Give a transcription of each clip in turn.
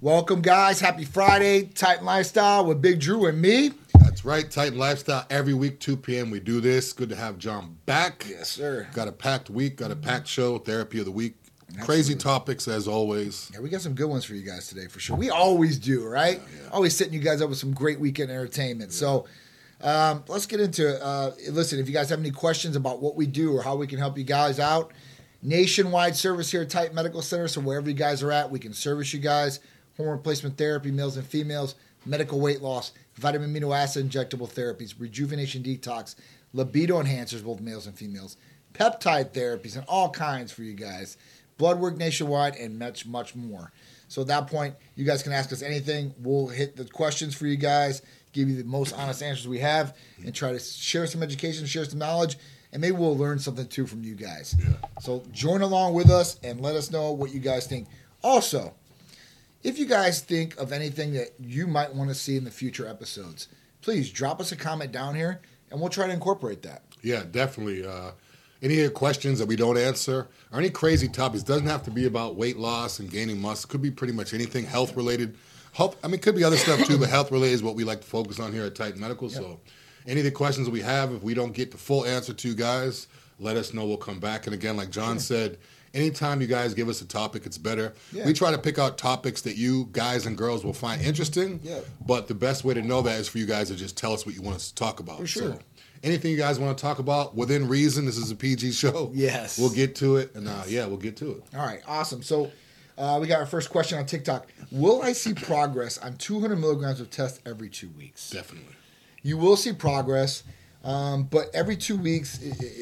Welcome, guys. Happy Friday. Titan Lifestyle with Big Drew and me. That's right. Titan Lifestyle. Every week, 2 p.m. we do this. Good to have John back. Yes, sir. Got a packed week. Got a packed show. Therapy of the week. Absolutely. Crazy topics as always. Yeah, we got some good ones for you guys today for sure. We always do, right? Yeah. Always setting you guys up with some great weekend entertainment. Yeah. So let's get into it. Listen, if you guys have any questions about what we do or how we can help you guys out, nationwide service here at Titan Medical Center. So wherever you guys are at, we can service you guys. Hormone replacement therapy, males and females, medical weight loss, vitamin amino acid injectable therapies, rejuvenation detox, libido enhancers, both males and females, peptide therapies, and all kinds for you guys. Blood work nationwide and much, much more. So at that point, you guys can ask us anything. We'll hit the questions for you guys, give you the most honest answers we have, and try to share some education, share some knowledge, and maybe we'll learn something too from you guys. Yeah. So join along with us and let us know what you guys think. Also, if you guys think of anything that you might want to see in the future episodes, please drop us a comment down here, and we'll try to incorporate that. Yeah, definitely. Any questions that we don't answer or any crazy topics, doesn't have to be about weight loss and gaining muscle. Could be pretty much anything health-related. It could be other stuff too, but health-related is what we like to focus on here at Titan Medical. Yep. So any of the questions that we have, if we don't get the full answer to, guys, let us know. We'll come back. And again, like John said, anytime you guys give us a topic, it's better. Yeah. We try to pick out topics that you guys and girls will find interesting. Yeah. But the best way to know that is for you guys to just tell us what you want us to talk about. For sure. So anything you guys want to talk about within reason, this is a PG show. Yes. We'll get to it. And we'll get to it. All right. Awesome. So we got our first question on TikTok. Will I see progress on 200 milligrams of test every 2 weeks? Definitely. You will see progress. But every 2 weeks,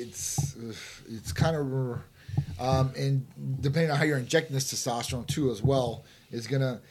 it's kind of... and depending on how you're injecting this testosterone too as well, it's gonna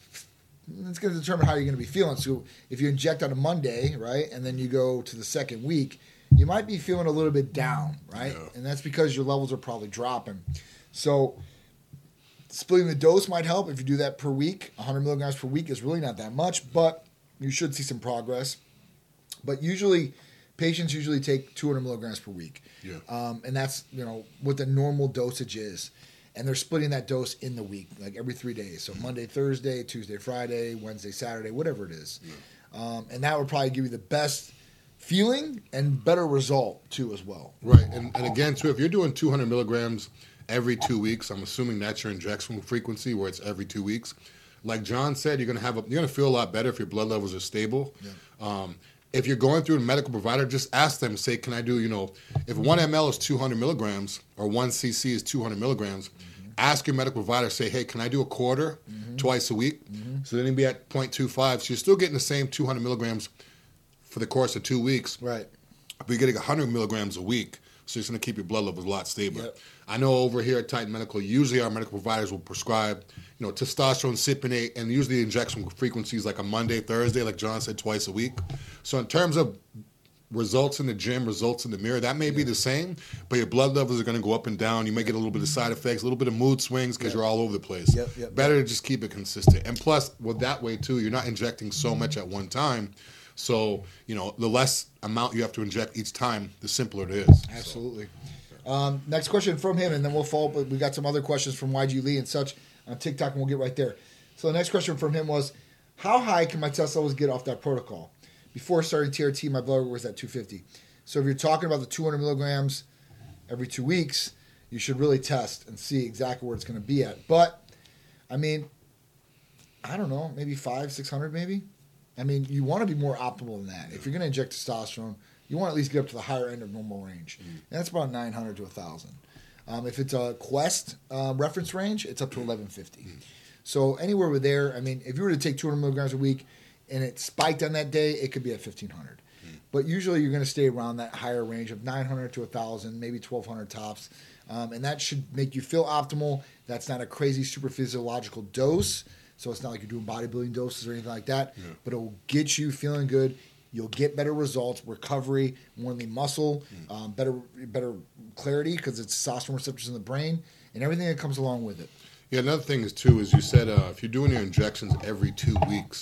determine how you're gonna be feeling. So if you inject on a Monday, right, and then you go to the second week, you might be feeling a little bit down, right? Yeah. And that's because your levels are probably dropping. So splitting the dose might help if you do that per week. 100 milligrams per week is really not that much, but you should see some progress. But patients usually take 200 milligrams per week. Yeah. And that's, what the normal dosage is. And they're splitting that dose in the week, like every 3 days. So Monday, Thursday, Tuesday, Friday, Wednesday, Saturday, whatever it is. Yeah. And that would probably give you the best feeling and better result, too, as well. Right. And again, too, if you're doing 200 milligrams every 2 weeks, I'm assuming that's your injection frequency where it's every 2 weeks. Like John said, you're gonna feel a lot better if your blood levels are stable. Yeah. If you're going through a medical provider, just ask them, say, can I do, if 1 ml is 200 milligrams or 1 cc is 200 milligrams, ask your medical provider, say, hey, can I do a quarter twice a week? So then you'd be at 0.25. So you're still getting the same 200 milligrams for the course of 2 weeks. Right. But you're getting 100 milligrams a week. So it's going to keep your blood levels a lot stabler. Yep. I know over here at Titan Medical, usually our medical providers will prescribe, testosterone, cypionate, and usually the injection frequency is like a Monday, Thursday, like John said, twice a week. So in terms of results in the gym, results in the mirror, that may be the same, but your blood levels are going to go up and down. You may get a little bit of side effects, a little bit of mood swings because you're all over the place. Better to just keep it consistent. And plus, that way too, you're not injecting so much at one time. So, the less amount you have to inject each time, the simpler it is. Absolutely. So. Next question from him, and then we'll follow up. We got some other questions from YG Lee and such on TikTok, and we'll get right there. So the next question from him was, how high can my test levels get off that protocol? Before starting TRT, my blood was at 250. So if you're talking about the 200 milligrams every 2 weeks, you should really test and see exactly where it's going to be at. But, I don't know, maybe 500-600 maybe? You want to be more optimal than that. If you're going to inject testosterone, you want to at least get up to the higher end of normal range. And that's about 900 to 1,000. If it's a Quest reference range, it's up to 1150. So anywhere with there, if you were to take 200 milligrams a week and it spiked on that day, it could be at 1,500. But usually you're going to stay around that higher range of 900 to 1,000, maybe 1,200 tops. And that should make you feel optimal. That's not a crazy super physiological dose. So it's not like you're doing bodybuilding doses or anything like that, but it will get you feeling good. You'll get better results, recovery, more lean muscle, better clarity because it's testosterone receptors in the brain and everything that comes along with it. Yeah, another thing is, too, is you said if you're doing your injections every 2 weeks,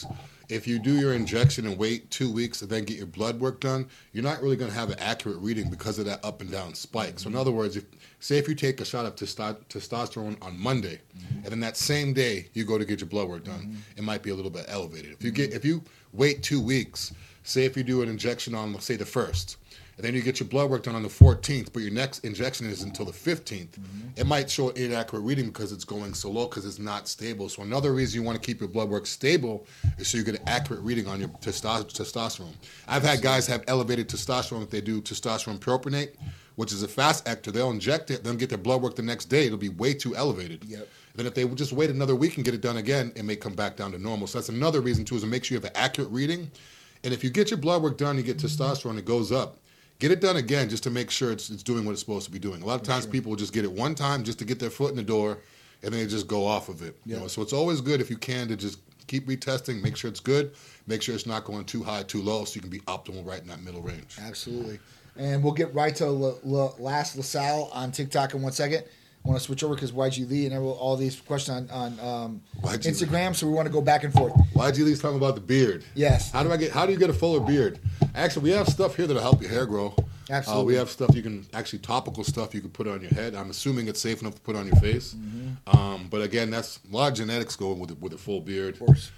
if you do your injection and wait 2 weeks and then get your blood work done, you're not really going to have an accurate reading because of that up and down spike. So in other words, if you take a shot of testosterone on Monday, and then that same day you go to get your blood work done, it might be a little bit elevated. If you wait 2 weeks, say if you do an injection on, let's say, the 1st, and then you get your blood work done on the 14th, but your next injection is until the 15th, it might show an inaccurate reading because it's going so low because it's not stable. So another reason you want to keep your blood work stable is so you get an accurate reading on your testosterone. I've had guys have elevated testosterone if they do testosterone propionate, which is a fast actor. They'll inject it, then get their blood work the next day. It'll be way too elevated. Yep. Then if they would just wait another week and get it done again, it may come back down to normal. So that's another reason, too, is to make sure you have an accurate reading. And if you get your blood work done, you get testosterone, it goes up. Get it done again just to make sure it's doing what it's supposed to be doing. A lot of times people will just get it one time just to get their foot in the door, and then they just go off of it. Yeah. You know? So it's always good if you can to just keep retesting, make sure it's good, make sure it's not going too high, too low, so you can be optimal right in that middle range. Absolutely. And we'll get right to Last LaSalle on TikTok in 1 second. I want to switch over because YG Lee and all these questions on Instagram, so we want to go back and forth. YG Lee's talking about the beard. Yes. How do you get a fuller beard? Actually, we have stuff here that'll help your hair grow. Absolutely. We have stuff topical stuff you can put on your head. I'm assuming it's safe enough to put on your face. But again, that's a lot of genetics going with a full beard. Of course.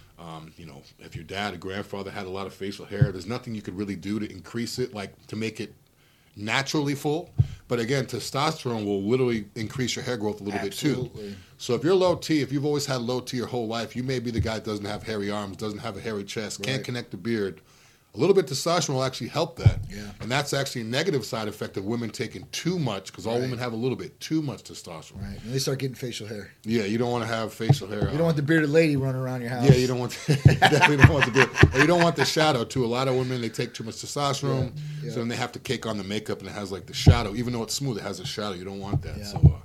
If your dad or grandfather had a lot of facial hair, there's nothing you could really do to increase it, like to make it naturally full. But again, testosterone will literally increase your hair growth a little bit too. So if you're low T, if you've always had low T your whole life, you may be the guy that doesn't have hairy arms, doesn't have a hairy chest, can't connect the beard. A little bit of testosterone will actually help that. Yeah. And that's actually a negative side effect of women taking too much, because all women have a little bit too much testosterone. Right. And they start getting facial hair. Yeah, you don't want to have facial hair. You don't want the bearded lady running around your house. Yeah, you don't want definitely don't want the beard. And you don't want the shadow too. A lot of women, they take too much testosterone, so then they have to cake on the makeup and it has like the shadow. Even though it's smooth, it has a shadow. You don't want that. Yeah. So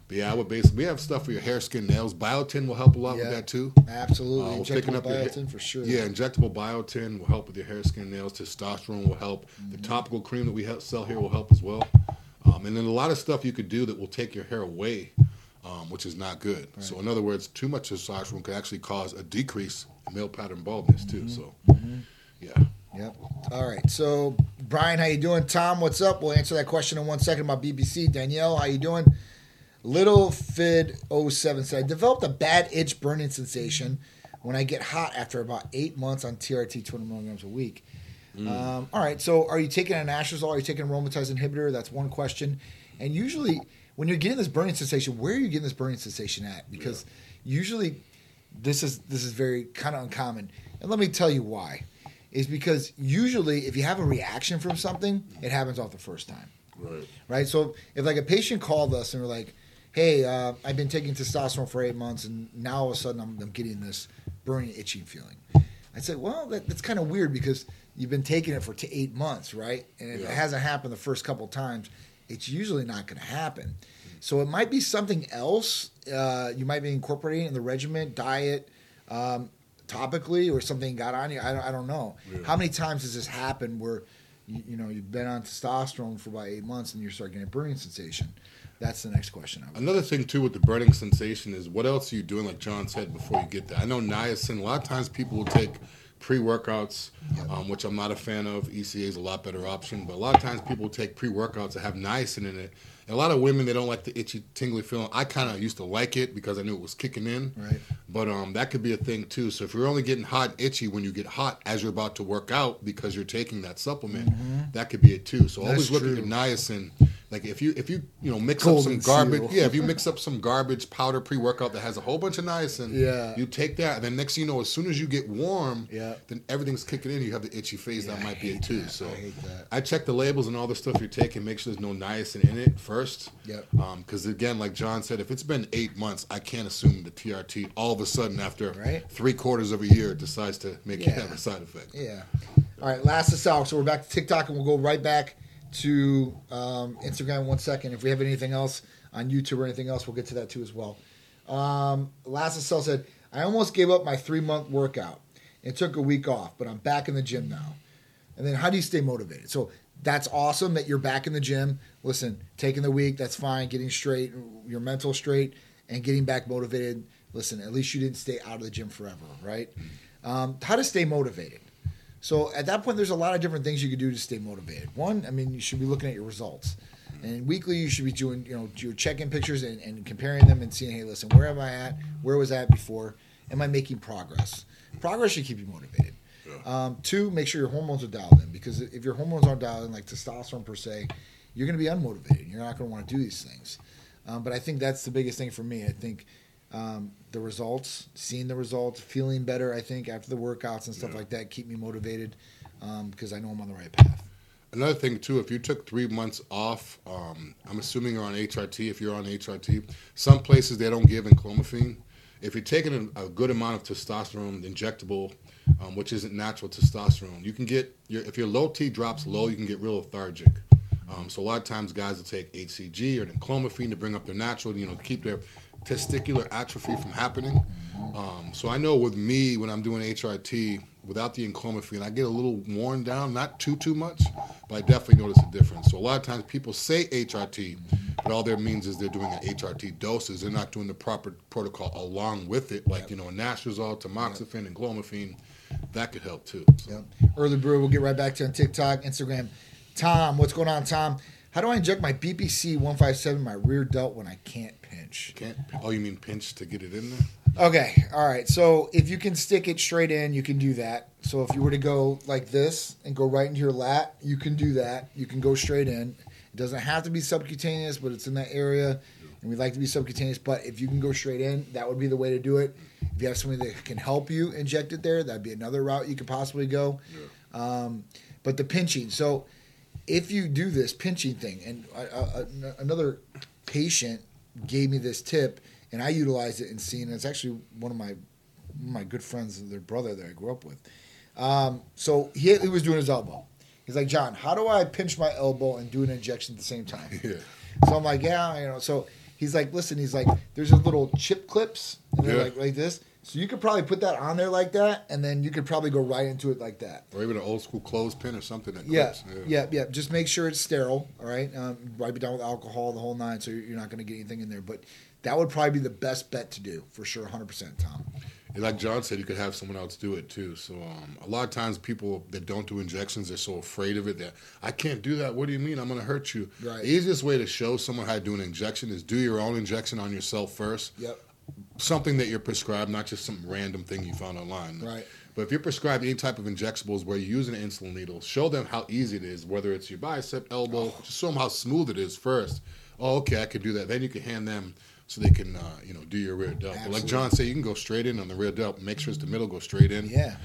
we have stuff for your hair, skin, nails. Biotin will help a lot with that too. Absolutely. Injectable biotin for sure. Yeah, injectable biotin will help with your hair, skin, nails. Testosterone will help. The topical cream that we sell here will help as well. And then a lot of stuff you could do that will take your hair away, which is not good. Right. So in other words, too much testosterone could actually cause a decrease in male pattern baldness too. So, yeah. Yep. All right. So, Brian, how you doing? Tom, what's up? We'll answer that question in 1 second about BBC. Danielle, how you doing? Little Fid 07 said, I developed a bad itch burning sensation when I get hot after about 8 months on TRT 20 milligrams a week. All right, so are you taking an anastrozole? Are you taking an aromatase inhibitor? That's one question. And usually when you're getting this burning sensation, where are you getting this burning sensation at? Because usually this is very kind of uncommon. And let me tell you why. Is because usually if you have a reaction from something, it happens off the first time. Right? So if like a patient called us and we're like, hey, I've been taking testosterone for 8 months, and now all of a sudden I'm getting this burning, itching feeling. I'd say, well, that's kind of weird because you've been taking it for 8 months, right? And if it hasn't happened the first couple of times, it's usually not going to happen. So it might be something else you might be incorporating in the regimen, diet, topically, or something got on you. I don't know. Yeah. How many times has this happened where you've been on testosterone for about 8 months and you start getting a burning sensation? That's the next question. Another thing, too, with the burning sensation is what else are you doing, like John said, before you get that? I know niacin, a lot of times people will take pre-workouts, which I'm not a fan of. ECA is a lot better option. But a lot of times people will take pre-workouts that have niacin in it. And a lot of women, they don't like the itchy, tingly feeling. I kind of used to like it because I knew it was kicking in. Right. But that could be a thing, too. So if you're only getting hot and itchy when you get hot as you're about to work out because you're taking that supplement, that could be it, too. So always look at your niacin. Like if you mix up some garbage, if you mix up some garbage powder pre-workout that has a whole bunch of niacin, you take that, and then next thing you know, as soon as you get warm, then everything's kicking in. You have the itchy phase. That might be it too. So I check the labels and all the stuff you're taking. Make sure there's no niacin in it first. Because again, like John said, if it's been 8 months, I can't assume the TRT all of a sudden after 3/4 of a year decides to make it have a side effect. Yeah. All right, last us out. So we're back to TikTok, and we'll go right back to Instagram in 1 second. If we have anything else on YouTube or anything else, we'll get to that too as well. Last Cell said, I almost gave up my 3-month workout and took a week off, but I'm back in the gym now. And then how do you stay motivated? So that's awesome that you're back in the gym. Listen, taking the week, that's fine. Getting straight, your mental straight, and getting back motivated. Listen, at least you didn't stay out of the gym forever, right? How to stay motivated. So at that point, there's a lot of different things you could do to stay motivated. One, I mean, you should be looking at your results. And weekly, you should be doing, your check-in pictures and comparing them and seeing, hey, listen, where am I at? Where was I at before? Am I making progress? Progress should keep you motivated. Yeah. Two, make sure your hormones are dialed in, because if your hormones aren't dialed in, like testosterone per se, you're going to be unmotivated. You're not going to want to do these things. But I think that's the biggest thing for me. I think the results, seeing the results, feeling better, I think, after the workouts and stuff like that, keep me motivated because I know I'm on the right path. Another thing, too, if you took 3 months off, I'm assuming you're on HRT. If you're on HRT, some places they don't give enclomiphene. If you're taking a good amount of testosterone, injectable, which isn't natural testosterone, you can get, if your low T drops low, you can get real lethargic. So a lot of times guys will take HCG or enclomiphene to bring up their natural, to keep their testicular atrophy from happening. So I know with me, when I'm doing HRT, without the enclomiphene, I get a little worn down, not too much, but I definitely notice a difference. So a lot of times people say HRT, but all that means is they're doing an HRT doses. They're not doing the proper protocol along with it, like, anastrozole, tamoxifen, and clomiphene. That could help too. So. Early Brewer, we'll get right back to on TikTok, Instagram. Tom, what's going on, Tom? How do I inject my BPC 157 in my rear delt when I can't pinch? Oh, you mean pinch to get it in there? Okay, all right. So if you can stick it straight in, you can do that. So if you were to go like this and go right into your lat, you can do that. You can go straight in. It doesn't have to be subcutaneous, but it's in that area, and we'd like to be subcutaneous. But if you can go straight in, that would be the way to do it. If you have somebody that can help you inject it there, that'd be another route you could possibly go. Yeah. But the pinching. So if you do this pinching thing, and another patient gave me this tip, and I utilized it in seeing. It's actually one of my good friends, their brother that I grew up with. So he was doing his elbow. He's like, John, how do I pinch my elbow and do an injection at the same time? Yeah. So I'm like, yeah, So he's like, listen, there's those little chip clips, and they're like this. So you could probably put that on there like that, and then you could probably go right into it like that. Or even an old school clothespin or something that clips. Yeah. Just make sure it's sterile, all right? Wipe it down with alcohol, the whole nine, so you're not going to get anything in there. But that would probably be the best bet to do, for sure, 100%, Tom. And like John said, you could have someone else do it, too. So a lot of times people that don't do injections, they're so afraid of it that, I can't do that. What do you mean? I'm going to hurt you. Right. The easiest way to show someone how to do an injection is do your own injection on yourself first. Yep. Something that you're prescribed, not just some random thing you found online. Right. But if you're prescribed any type of injectables where you're using an insulin needle, show them how easy it is, whether it's your bicep, elbow, just show them how smooth it is first. Oh, okay, I could do that. Then you can hand them so they can, do your rear delt. But like John said, you can go straight in on the rear delt. Make sure it's the middle, go straight in. Yeah.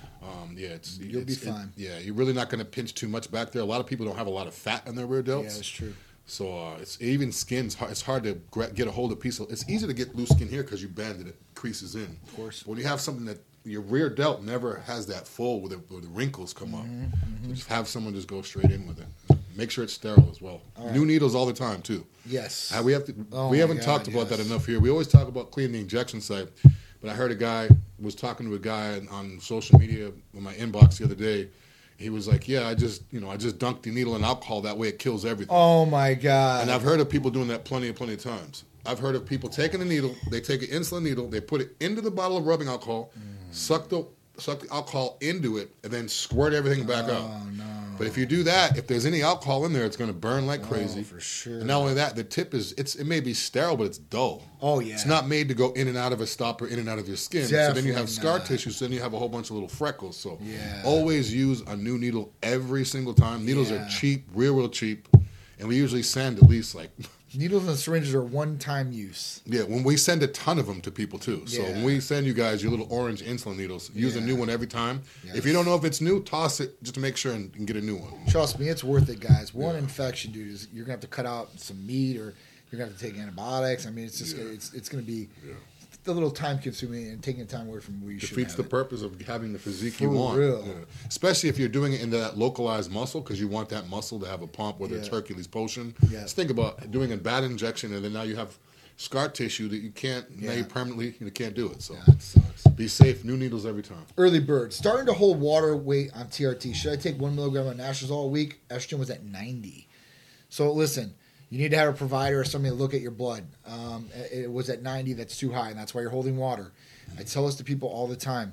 You'll be fine. You're really not going to pinch too much back there. A lot of people don't have a lot of fat on their rear delts. Yeah, that's true. So it's even skin's hard. It's hard to get a hold of piece of. It's easy to get loose skin here because you banded it, creases in. Of course. But when you have something that your rear delt never has that full where the wrinkles come up, so just have someone just go straight in with it. Make sure it's sterile as well. Right. New needles all the time too. Yes. We haven't talked about that enough here. We always talk about cleaning the injection site, but I heard a guy was talking to a guy on social media in my inbox the other day. He was like, yeah, I just dunked the needle in alcohol. That way it kills everything. Oh, my God. And I've heard of people doing that plenty of times. I've heard of people taking a needle, they take an insulin needle, they put it into the bottle of rubbing alcohol, suck the alcohol into it, and then squirt everything back out. Oh, no. But if you do that, if there's any alcohol in there, it's going to burn like crazy. Oh, for sure. And not only that, the tip is, it may be sterile, but it's dull. Oh, yeah. It's not made to go in and out of a stopper, in and out of your skin. Definitely so then you have scar not. tissue, so then you have a whole bunch of little freckles. So yeah. Always use a new needle every single time. Needles are cheap, real cheap. And we usually send at least like... Needles and syringes are one-time use. Yeah, when we send a ton of them to people too. So when we send you guys your little orange insulin needles, use a new one every time. Yes. If you don't know if it's new, toss it just to make sure and get a new one. Trust me, it's worth it, guys. One infection, dude, is you're going to have to cut out some meat or you're going to have to take antibiotics. I mean, it's just it's going to be a little time-consuming and taking time away from where you should defeats the purpose of having the physique you For want. real. Yeah. Especially if you're doing it in that localized muscle because you want that muscle to have a pump, whether it's Hercules potion. Yeah. Just think about doing a bad injection and then now you have scar tissue that you can't, now you permanently can't do it. So that sucks. Be safe. New needles every time. Early bird. Starting to hold water weight on TRT. Should I take 1 milligram of anastrozole a week? Estrogen was at 90. So listen, you need to have a provider or somebody to look at your blood. It was at 90. That's too high, and that's why you're holding water. I tell this to people all the time.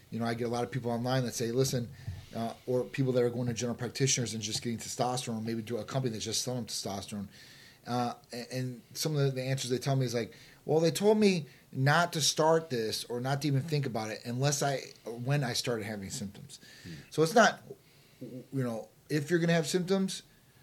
I get a lot of people online that say, listen, or people that are going to general practitioners and just getting testosterone, maybe to a company that's just selling testosterone. And some of the answers they tell me is like, well, they told me not to start this or not to even think about it when I started having symptoms. So it's not, if you're going to have symptoms,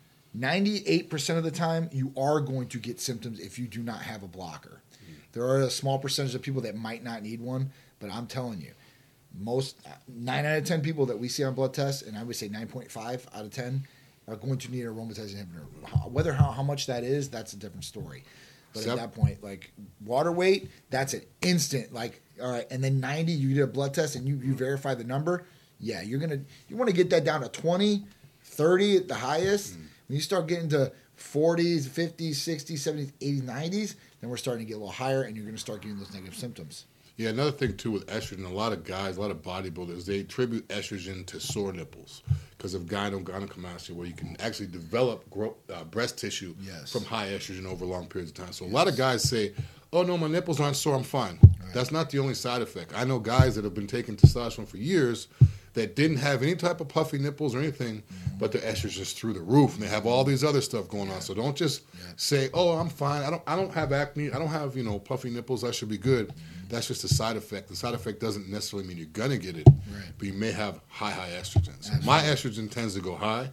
98% of the time you are going to get symptoms if you do not have a blocker. There are a small percentage of people that might not need one, but I'm telling you, most 9 out of 10 people that we see on blood tests, and I would say 9.5 out of 10, are going to need an aromatase inhibitor. Whether how much that is, that's a different story. But at that point, like water weight, that's an instant. Like, all right, and then 90, you get a blood test and you verify the number. Yeah, you want to get that down to 20, 30 at the highest. When you start getting to 40s, 50s, 60s, 70s, 80s, 90s, then we're starting to get a little higher, and you're going to start getting those negative symptoms. Yeah, another thing, too, with estrogen, a lot of guys, a lot of bodybuilders, they attribute estrogen to sore nipples because of gynecomastia, where you can actually develop breast tissue from high estrogen over long periods of time. So a lot of guys say, oh, no, my nipples aren't sore, I'm fine. Right. That's not the only side effect. I know guys that have been taking testosterone for years that didn't have any type of puffy nipples or anything, but their estrogen's through the roof, and they have all these other stuff going on. So don't just say, "Oh, I'm fine. I don't have acne. I don't have puffy nipples. I should be good." That's just a side effect. The side effect doesn't necessarily mean you're gonna get it, but you may have high estrogen. So my estrogen tends to go high.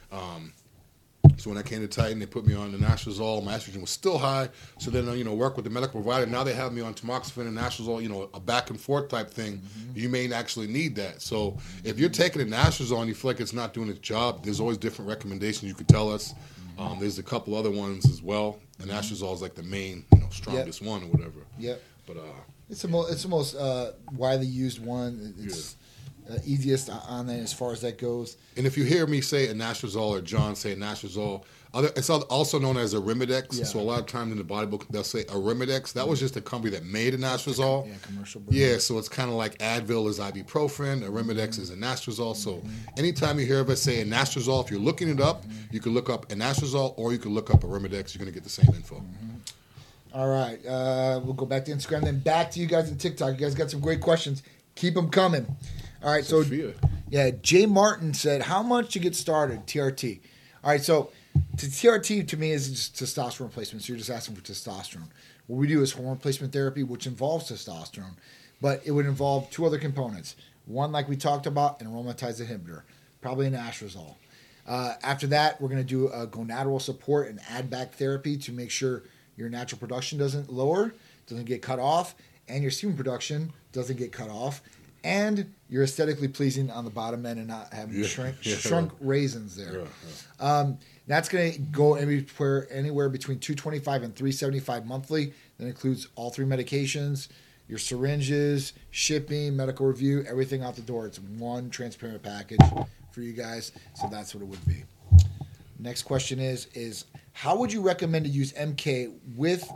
So when I came to Titan, they put me on the Nastrozole. My estrogen was still high. So then, work with the medical provider. Now they have me on tamoxifen and Nastrozole, a back and forth type thing. You may actually need that. So if you're taking a Nastrozole and you feel like it's not doing its job, there's always different recommendations you could tell us. There's a couple other ones as well. The Nastrozole is like the main, strongest one or whatever. Yep. But it's the most widely used one. It's easiest on that as far as that goes. And if you hear me say a Nastrozole or John say a Nastrozole, it's also known as Arimidex. Yeah. So a lot of times in the bodybook, they'll say Arimidex. That was just a company that made a Nastrozole. Yeah, commercial brand. Yeah, so it's kind of like Advil is ibuprofen, Arimidex is a Nastrozole. So anytime you hear of us say a Nastrozole, if you're looking it up, you can look up a Nastrozole or you can look up Arimidex. You're going to get the same info. All right. We'll go back to Instagram, then back to you guys on TikTok. You guys got some great questions. Keep them coming. All right, Sophia. Jay Martin said, how much to get started, TRT? All right, so TRT to me is just testosterone replacement, so you're just asking for testosterone. What we do is hormone replacement therapy, which involves testosterone, but it would involve two other components. One, like we talked about, an aromatase inhibitor, probably an Nastrozole. After that, we're going to do a gonadal support and add-back therapy to make sure your natural production doesn't get cut off, and your semen production doesn't get cut off. And you're aesthetically pleasing on the bottom end and not having shrunk raisins there. That's going to go anywhere between $225 and $375 monthly. That includes all 3 medications, your syringes, shipping, medical review, everything out the door. It's one transparent package for you guys. So that's what it would be. Next question is how would you recommend to use MK with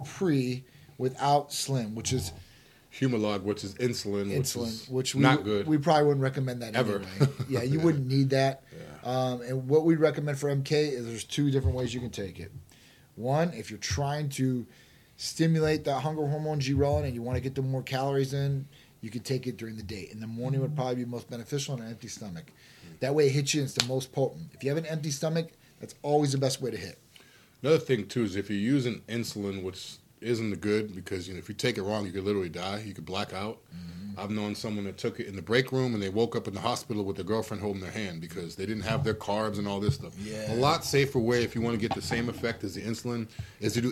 without Slim, which is Humalog, which is insulin, which not good. We probably wouldn't recommend that ever. Anyway. Yeah, you wouldn't need that. And what we recommend for MK is there's 2 different ways you can take it. One, if you're trying to stimulate that hunger hormone ghrelin and you want to get the more calories in, you can take it during the day. In the morning would probably be most beneficial on an empty stomach. That way it hits you and it's the most potent. If you have an empty stomach, that's always the best way to hit. Another thing, too, is if you're using insulin, which isn't good because if you take it wrong, you could literally die. You could black out. I've known someone that took it in the break room and they woke up in the hospital with their girlfriend holding their hand because they didn't have their carbs and all this stuff. Yeah. A lot safer way if you want to get the same effect as the insulin is to do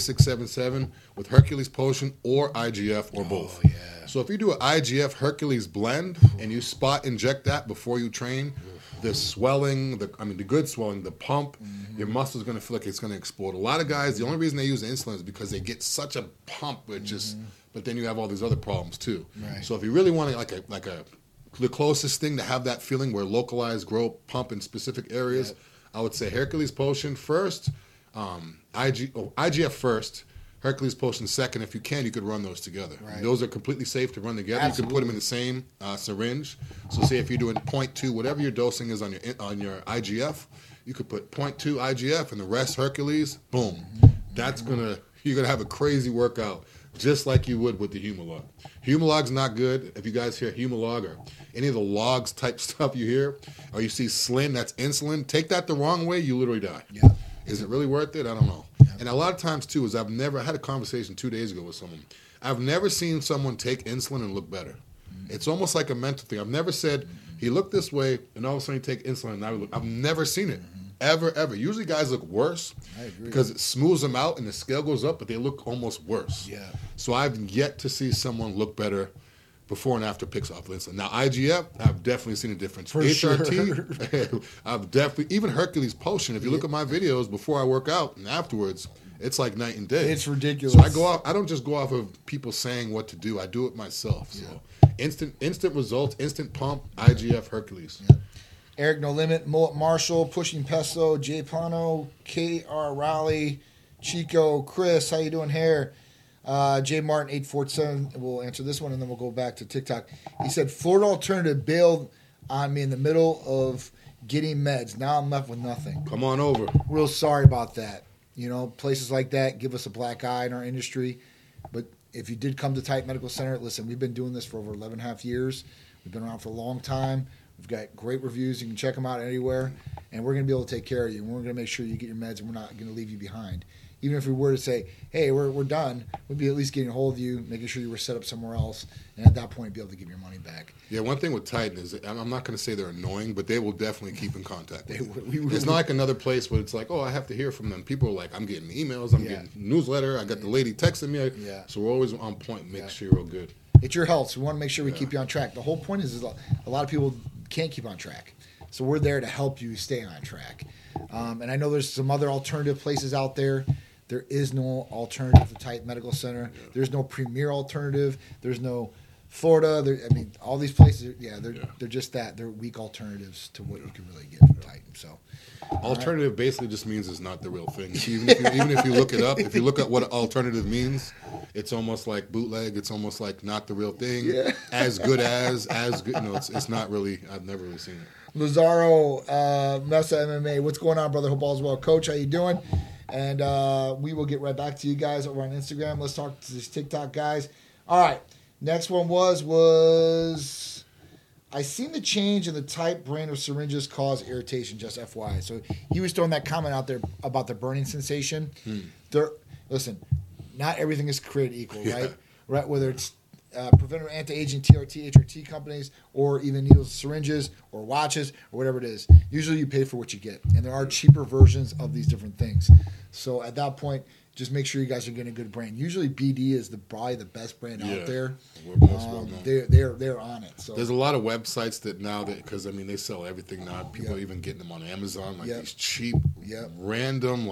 MK677 with Hercules Potion or IGF or both. Yeah. So if you do an IGF Hercules blend and you spot inject that before you train, the swelling, the good swelling, the pump, your muscle's going to feel like it's going to explode. A lot of guys, the only reason they use insulin is because they get such a pump, but then you have all these other problems too. Right. So if you really want the closest thing to have that feeling where localized growth pump in specific areas, I would say Hercules Potion first, IGF first, Hercules Potion second. If you can, you could run those together. Right. Those are completely safe to run together. Absolutely. You can put them in the same syringe. So say if you're doing 0.2, whatever your dosing is on your IGF, you could put 0.2 IGF and the rest Hercules. Boom. You're gonna have a crazy workout just like you would with the Humalog. Humalog's not good. If you guys hear Humalog or any of the logs type stuff you hear, or you see Slin, that's insulin, take that the wrong way, you literally die. Yeah. Is it really worth it? I don't know. And a lot of times, too, is I had a conversation 2 days ago with someone. I've never seen someone take insulin and look better. It's almost like a mental thing. I've never said, he looked this way, and all of a sudden he take insulin, and I've never seen it. Ever. Usually guys look worse because it smooths them out and the scale goes up, but they look almost worse. Yeah. So I've yet to see someone look better before and after picks off insulin. Now, IGF, I've definitely seen a difference. For HRT, sure. I've definitely, even Hercules Potion, if you look at my videos before I work out and afterwards, it's like night and day. It's ridiculous. So I don't just go off of people saying what to do. I do it myself. So instant results, instant pump, IGF, Hercules. Yeah. Eric No Limit, Mullet Marshall, Pushing Peso, Jay Pano, KR Raleigh, Chico, Chris, how you doing here? Jay Martin 847. We'll answer this one and then we'll go back to TikTok. He said Florida Alternative bailed on me in the middle of getting meds. Now I'm left with nothing. Come on over. Real sorry about that. You know, places like that give us a black eye in our industry. But if you did come to Titan Medical Center, listen, we've been doing this for over 11.5 years. We've been around for a long time. We've got great reviews. You can check them out anywhere. And we're going to be able to take care of you. And we're going to make sure you get your meds, and we're not going to leave you behind. Even if we were to say, hey, we're done, we'd be at least getting a hold of you, making sure you were set up somewhere else, and at that point be able to give your money back. Yeah, one thing with Titan is, I'm not going to say they're annoying, but they will definitely keep in contact with you. It's not like another place where it's like, oh, I have to hear from them. People are like, I'm getting emails, I'm getting newsletter, I got the lady texting me. So we're always on point, make sure you're real good. It's your health, so we want to make sure we keep you on track. The whole point is a lot of people can't keep on track. So we're there to help you stay on track. And I know there's some other alternative places out there. There is no alternative to Titan Medical Center. Yeah. There's no premier alternative. There's no Florida. All these places, they're just that. They're weak alternatives to what you can really get from Titan. So, alternative basically just means it's not the real thing. Even if you look it up, if you look at what alternative means, it's almost like bootleg. It's almost like not the real thing. Yeah. As good as good. It's not really. I've never really seen it. Lazaro, Mesa MMA. What's going on, brother? Hope all's well, Coach. How you doing? And we will get right back to you guys over on Instagram. Let's talk to these TikTok guys. All right. Next one was I seen the change in the type brand of syringes cause irritation, just FYI. So he was throwing that comment out there about the burning sensation. Listen, not everything is created equal, right? Right? Whether it's preventative anti-aging TRT, HRT companies, or even needles, syringes, or watches, or whatever it is. Usually you pay for what you get. And there are cheaper versions of these different things. So at that point, just make sure you guys are getting a good brand. Usually BD is probably the best brand out there. They're on it. So there's a lot of websites that now, because they sell everything now. People are even getting them on Amazon, like these cheap, random,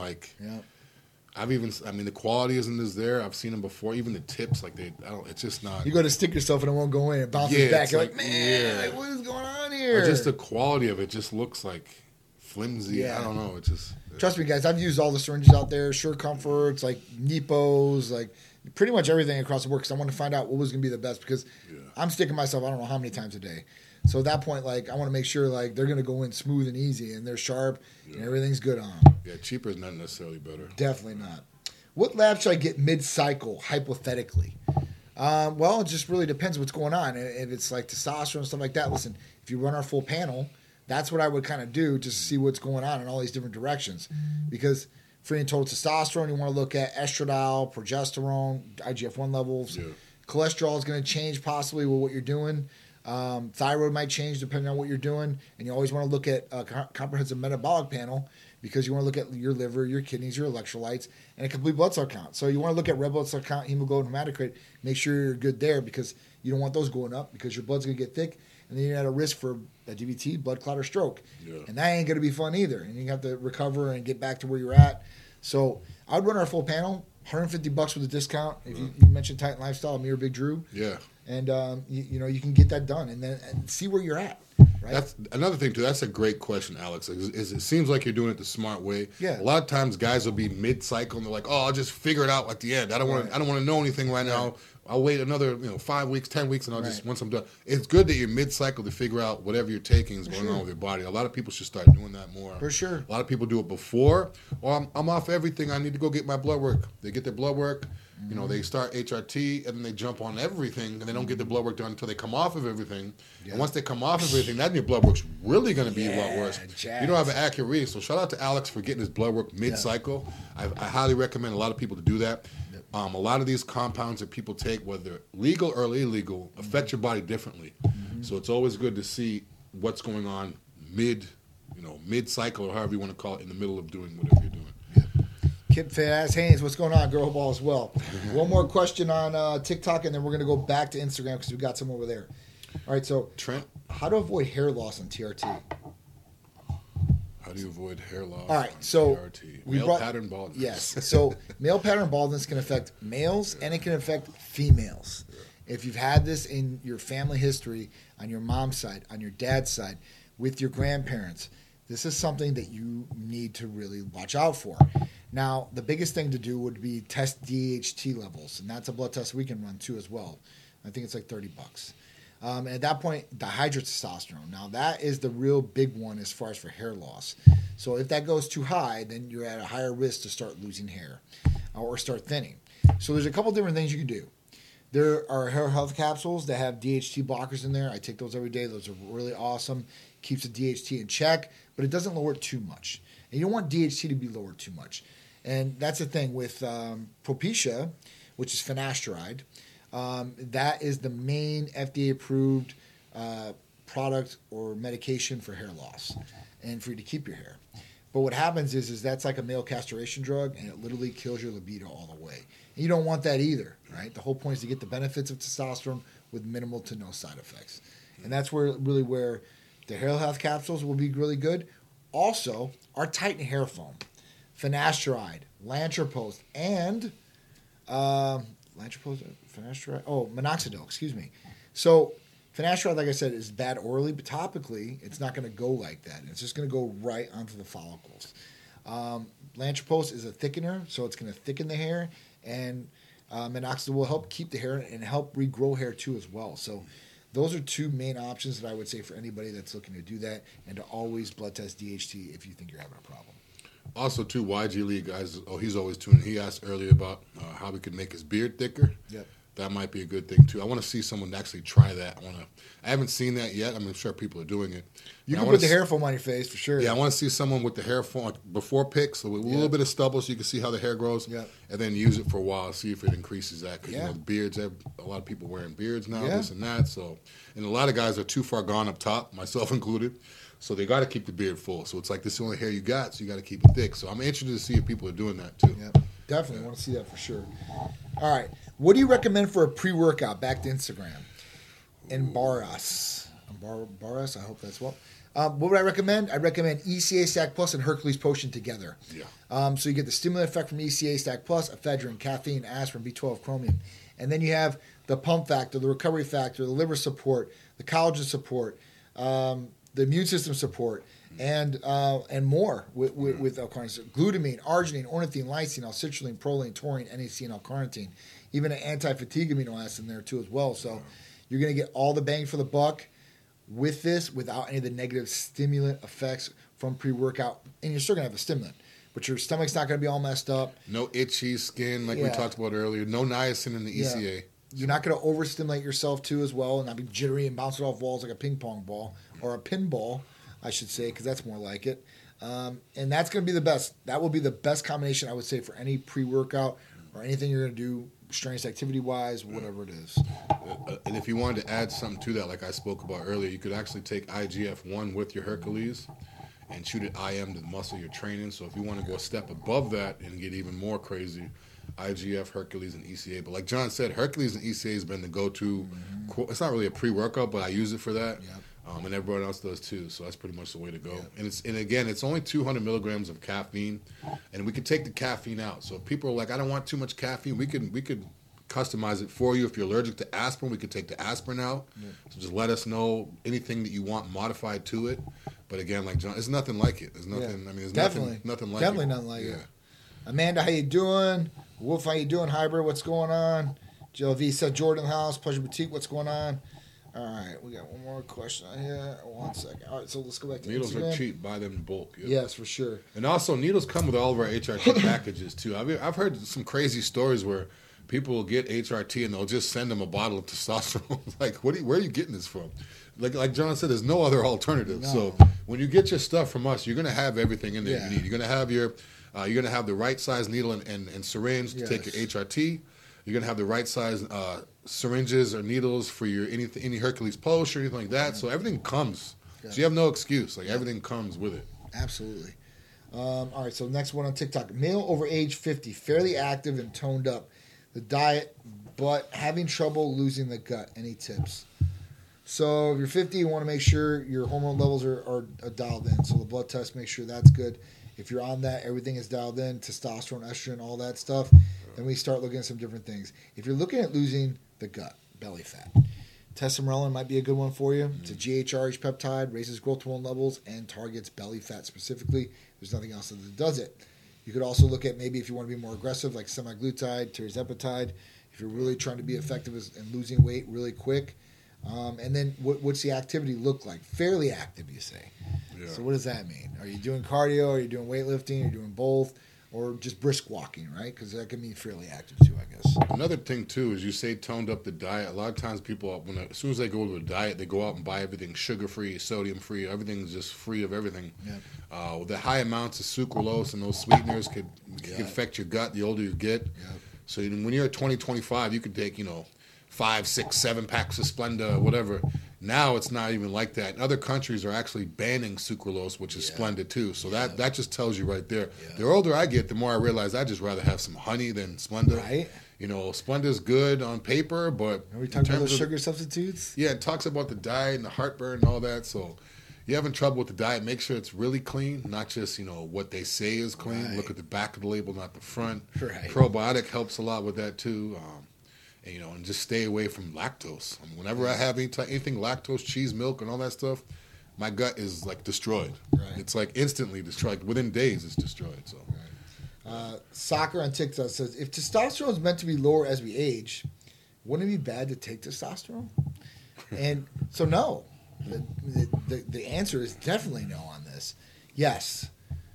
the quality isn't as there. I've seen them before. Even the tips, it's just not. You go to stick yourself and it won't go in. It bounces back. You're like, man, what is going on here? Or just the quality of it just looks like flimsy. Yeah. I don't know. It just. Trust me, guys. I've used all the syringes out there. Sure Comforts, like Nipos, like pretty much everything across the board because I want to find out what was going to be the best because I'm sticking myself I don't know how many times a day. So at that point, I want to make sure they're going to go in smooth and easy and they're sharp and everything's good on them. Yeah, cheaper is not necessarily better. Definitely not. What lab should I get mid-cycle, hypothetically? Well, it just really depends what's going on. If it's like testosterone and stuff like that, listen, if you run our full panel, that's what I would kind of do just to see what's going on in all these different directions. Because for any total testosterone, you want to look at estradiol, progesterone, IGF-1 levels. Yeah. Cholesterol is going to change possibly with what you're doing. Thyroid might change depending on what you're doing. And you always want to look at a comprehensive metabolic panel because you want to look at your liver, your kidneys, your electrolytes, and a complete blood cell count. So you want to look at red blood cell count, hemoglobin, hematocrit, make sure you're good there because you don't want those going up because your blood's going to get thick, and then you're at a risk for a DVT, blood clot, or stroke. Yeah. And that ain't going to be fun either. And you have to recover and get back to where you're at. So I would run our full panel, $150 with a discount. If you mentioned Titan Lifestyle, Amir Big Drew. Yeah. And you can get that done and see where you're at. Right? That's another thing too. That's a great question, Alex. Is it seems like you're doing it the smart way. Yeah. A lot of times guys will be mid-cycle and they're like, "Oh, I'll just figure it out at the end. I don't want to know anything right now. I'll wait another 5 weeks, 10 weeks, and I'll just once I'm done." It's good that you're mid-cycle to figure out whatever you're taking is going on with your body. A lot of people should start doing that more. For sure. A lot of people do it before. Well, I'm off everything. I need to go get my blood work. They get their blood work. You know, they start HRT and then they jump on everything and they don't get the blood work done until they come off of everything. Yeah. And once they come off of everything, then your blood work's really going to be a lot worse. You don't have an accurate reading. So shout out to Alex for getting his blood work mid-cycle. I highly recommend a lot of people to do that. A lot of these compounds that people take, whether legal or illegal, affect your body differently. So it's always good to see what's going on mid-cycle or however you want to call it, in the middle of doing whatever you're doing. Kip Fat Haynes, what's going on? Girl Ball as well. One more question on TikTok, and then we're going to go back to Instagram because we got some over there. All right, so Trent, how to avoid hair loss on TRT? How do you avoid hair loss? All right, so TRT? Male pattern baldness. Yes, so male pattern baldness can affect males and it can affect females. If you've had this in your family history, on your mom's side, on your dad's side, with your grandparents, this is something that you need to really watch out for. Now, the biggest thing to do would be test DHT levels, and that's a blood test we can run too as well. I think it's like $30. And at that point, dihydrotestosterone. Now, that is the real big one as far as for hair loss. So if that goes too high, then you're at a higher risk to start losing hair or start thinning. So there's a couple different things you can do. There are hair health capsules that have DHT blockers in there. I take those every day. Those are really awesome. Keeps the DHT in check, but it doesn't lower it too much. And you don't want DHT to be lowered too much. And that's the thing with Propecia, which is finasteride. That is the main FDA-approved product or medication for hair loss and for you to keep your hair. But what happens is that's like a male castration drug, and it literally kills your libido all the way. And you don't want that either, right? The whole point is to get the benefits of testosterone with minimal to no side effects. And that's where the hair health capsules will be really good. Also, our Titan hair foam, finasteride, Lantrapost, and minoxidil, excuse me. So finasteride, like I said, is bad orally, but topically, it's not going to go like that. It's just going to go right onto the follicles. Lantrapost is a thickener, so it's going to thicken the hair, and minoxidil will help keep the hair and help regrow hair too as well. So those are two main options that I would say for anybody that's looking to do that, and to always blood test DHT if you think you're having a problem. Also, too, YG Lee, guys, he's always tuning. He asked earlier about how we could make his beard thicker. Yep. That might be a good thing, too. I want to see someone actually try that. I haven't seen that yet. I'm sure people are doing it. You can put the hair foam on your face for sure. Yeah, I want to see someone with the hair foam before pics, with a little bit of stubble so you can see how the hair grows, and then use it for a while, see if it increases that. Because the beards, a lot of people wearing beards now, this and that. So, and a lot of guys are too far gone up top, myself included. So they got to keep the beard full. So it's like this is the only hair you got, so you got to keep it thick. So I'm interested to see if people are doing that too. Yeah, definitely want to see that for sure. All right, what do you recommend for a pre-workout? Back to Instagram. Embarras, I hope that's well. What would I recommend? I'd recommend ECA Stack Plus and Hercules Potion together. Yeah. So you get the stimulant effect from ECA Stack Plus, ephedrine, caffeine, aspirin, B12, chromium. And then you have the pump factor, the recovery factor, the liver support, the collagen support, the immune system support, and more with L-carnitine. Glutamine, arginine, ornithine, lysine, L-citrulline, proline, taurine, NAC, and L-carnitine. Even an anti-fatigue amino acid in there too as well. So you're going to get all the bang for the buck with this without any of the negative stimulant effects from pre-workout. And you're still going to have a stimulant, but your stomach's not going to be all messed up. No itchy skin like we talked about earlier. No niacin in the ECA. You're not going to overstimulate yourself too as well and not be jittery and bounce it off walls like a ping pong ball or a pinball, I should say, because that's more like it. And that's going to be the best. That will be the best combination, I would say, for any pre-workout or anything you're going to do, strength activity-wise, whatever it is. And if you wanted to add something to that, like I spoke about earlier, you could actually take IGF-1 with your Hercules and shoot it IM to the muscle you're training. So if you want to go a step above that and get even more crazy, IGF, Hercules, and ECA. But like John said, Hercules and ECA has been the go-to. It's not really a pre-workout, but I use it for that. Yep. And everyone else does too. So that's pretty much the way to go. Yep. And again, it's only 200 milligrams of caffeine, and we could take the caffeine out. So if people are like, I don't want too much caffeine, we could customize it for you. If you're allergic to aspirin, we could take the aspirin out. Yep. So just let us know anything that you want modified to it. But again, like John, it's nothing like it. There's nothing. I mean, there's definitely nothing like definitely it. Nothing like it. Amanda, how you doing? Wolf, how you doing? Hybrid, what's going on? Joe V said Jordan in the house. Pleasure Boutique, what's going on? All right, we got one more question here. 1 second. All right, so let's go back to needles Instagram. Are cheap. Buy them in bulk. Yep. Yes, for sure. And also, needles come with all of our HRT packages too. I've heard some crazy stories where people will get HRT and they'll just send them a bottle of testosterone. Like, where are you getting this from? Like John said, there's no other alternative. No. So when you get your stuff from us, you're going to have everything in there you need. You're going to have you're going to have the right size needle and syringe to take your HRT. You're going to have the right size syringes or needles for your any Hercules Post or anything like that. So everything comes. So you have no excuse. Like everything comes with it. Absolutely. All right, so next one on TikTok. Male over age 50, fairly active and toned up. The diet, but having trouble losing the gut. Any tips? So if you're 50, you want to make sure your hormone levels are dialed in. So the blood test, make sure that's good. If you're on that, everything is dialed in, testosterone, estrogen, all that stuff. Then we start looking at some different things. If you're looking at losing the gut, belly fat, testosterone might be a good one for you. It's a GHRH peptide, raises growth hormone levels, and targets belly fat specifically. There's nothing else that does it. You could also look at maybe if you want to be more aggressive, like semaglutide, tirzepatide, if you're really trying to be effective in losing weight really quick. And then what's the activity look like? Fairly active, you say. Yeah. So what does that mean? Are you doing cardio? Are you doing weightlifting? Are you doing both? Or just brisk walking, right? Because that can mean fairly active too, I guess. Another thing too is you say toned up the diet. A lot of times people, as soon as they go to a diet, they go out and buy everything sugar-free, sodium-free. Everything's just free of everything. Yep. The high amounts of sucralose and those sweeteners could affect your gut the older you get. Yep. So when you're at 20, 25, you could take 5, 6, 7 packs of Splenda or whatever. Now it's not even like that. And other countries are actually banning sucralose, which is Splenda too. So that just tells you right there. Yeah. The older I get, the more I realize I'd just rather have some honey than Splenda. Right. Splenda's good on paper, but are we talking about those sugar substitutes? Yeah, it talks about the diet and the heartburn and all that. So you're having trouble with the diet, make sure it's really clean, not just, what they say is clean. Right. Look at the back of the label, not the front. Right. Probiotic helps a lot with that too. And just stay away from lactose. I mean, whenever I have anything lactose, cheese, milk, and all that stuff, my gut is like destroyed. Right. It's like instantly destroyed. Within days, it's destroyed. So, Soccer on TikTok says, if testosterone is meant to be lower as we age, wouldn't it be bad to take testosterone? And so, no. The answer is definitely no on this. Yes.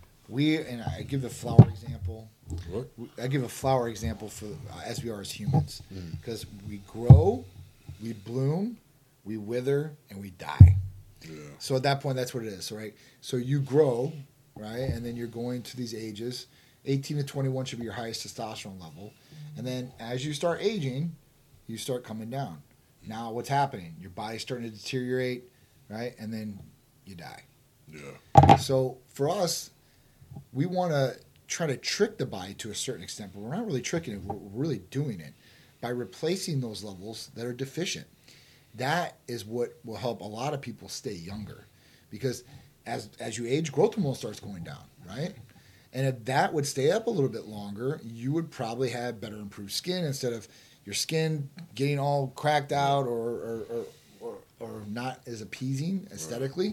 And I give the flower example. What? I give a flower example for as we are as humans, because we grow, we bloom, we wither, and we die. Yeah. So at that point, that's what it is, right? So you grow, right, and then you're going to these ages. 18 to 21 should be your highest testosterone level, and then as you start aging, you start coming down. Now, what's happening? Your body's starting to deteriorate, right, and then you die. Yeah. So for us, we want to try to trick the body to a certain extent, but we're not really tricking it. We're really doing it by replacing those levels that are deficient. That is what will help a lot of people stay younger, because as you age, growth hormone starts going down, right? And if that would stay up a little bit longer, you would probably have better improved skin instead of your skin getting all cracked out or not as appeasing aesthetically.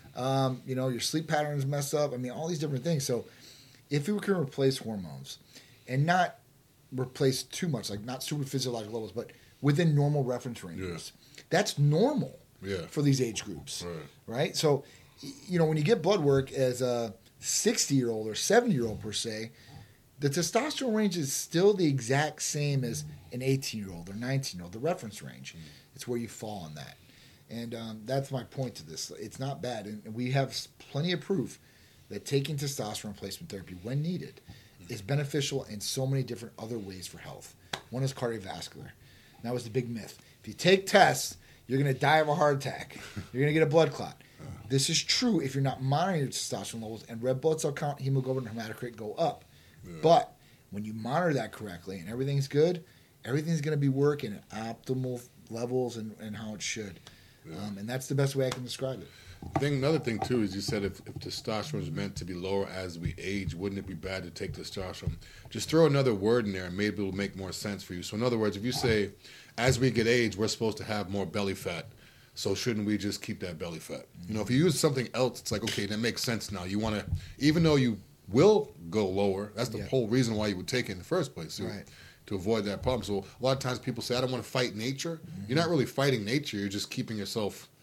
Your sleep patterns mess up. I mean, all these different things. So if we can replace hormones and not replace too much, like not super physiological levels, but within normal reference ranges, that's normal for these age groups, right? So, when you get blood work as a 60-year-old or 70-year-old per se, the testosterone range is still the exact same as an 18-year-old or 19-year-old, the reference range. It's where you fall on that. And that's my point to this. It's not bad. And we have plenty of proof that taking testosterone replacement therapy, when needed, is beneficial in so many different other ways for health. One is cardiovascular. That was the big myth. If you take tests, you're going to die of a heart attack. You're going to get a blood clot. This is true if you're not monitoring your testosterone levels, and red blood cell count, hemoglobin, and hematocrit go up. Yeah. But when you monitor that correctly and everything's good, everything's going to be working at optimal levels and how it should. Yeah. And that's the best way I can describe it. Another thing, too, is you said if testosterone is meant to be lower as we age, wouldn't it be bad to take testosterone? Just throw another word in there and maybe it'll make more sense for you. So in other words, if you say, as we get age, we're supposed to have more belly fat, so shouldn't we just keep that belly fat? If you use something else, it's like, okay, that makes sense now. You want to, even though you will go lower, that's the whole reason why you would take it in the first place. Right. To avoid that problem. So a lot of times people say, I don't want to fight nature. You're not really fighting nature. You're just keeping yourself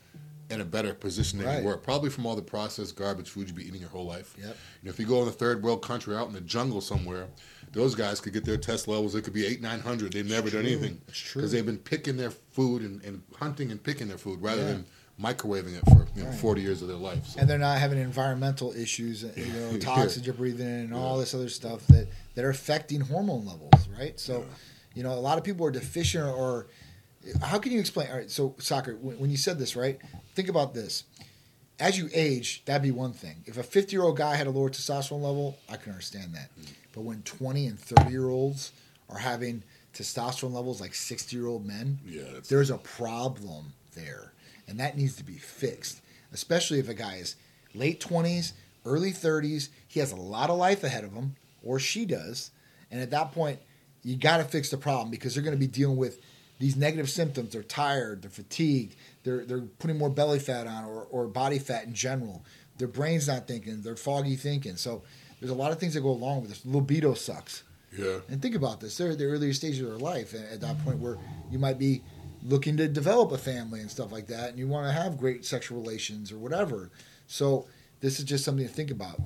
in a better position than Right. you were. Probably from all the processed garbage food you've been eating your whole life. Yep. If you go in a third world country out in the jungle somewhere, those guys could get their test levels. It could be 800-900. They've never done anything. It's true. Because they've been picking their food and hunting and picking their food rather Yeah. than microwaving it for Right. 40 years of their life. So. And they're not having environmental issues, Yeah. toxins you're breathing in and all this other stuff that are affecting hormone levels, right? So, a lot of people are deficient or how can you explain? All right, so Soccer, when you said this, right? Think about this. As you age, that'd be one thing. If a 50-year-old guy had a lower testosterone level, I can understand that. But when 20 and 30-year-olds are having testosterone levels like 60-year-old men, there's a problem there. And that needs to be fixed, especially if a guy is late 20s, early 30s. He has a lot of life ahead of him, or she does. And at that point, you got to fix the problem because they're going to be dealing with these negative symptoms. They're tired, they're fatigued, they're putting more belly fat on or body fat in general. Their brain's not thinking, they're foggy thinking. So there's a lot of things that go along with this. Libido sucks. Yeah. And think about this. They're at the earlier stages of their life at that point where you might be looking to develop a family and stuff like that, and you want to have great sexual relations or whatever. So this is just something to think about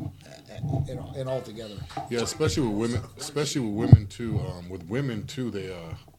and all together. Yeah, especially with women. Especially with women too. With women too, they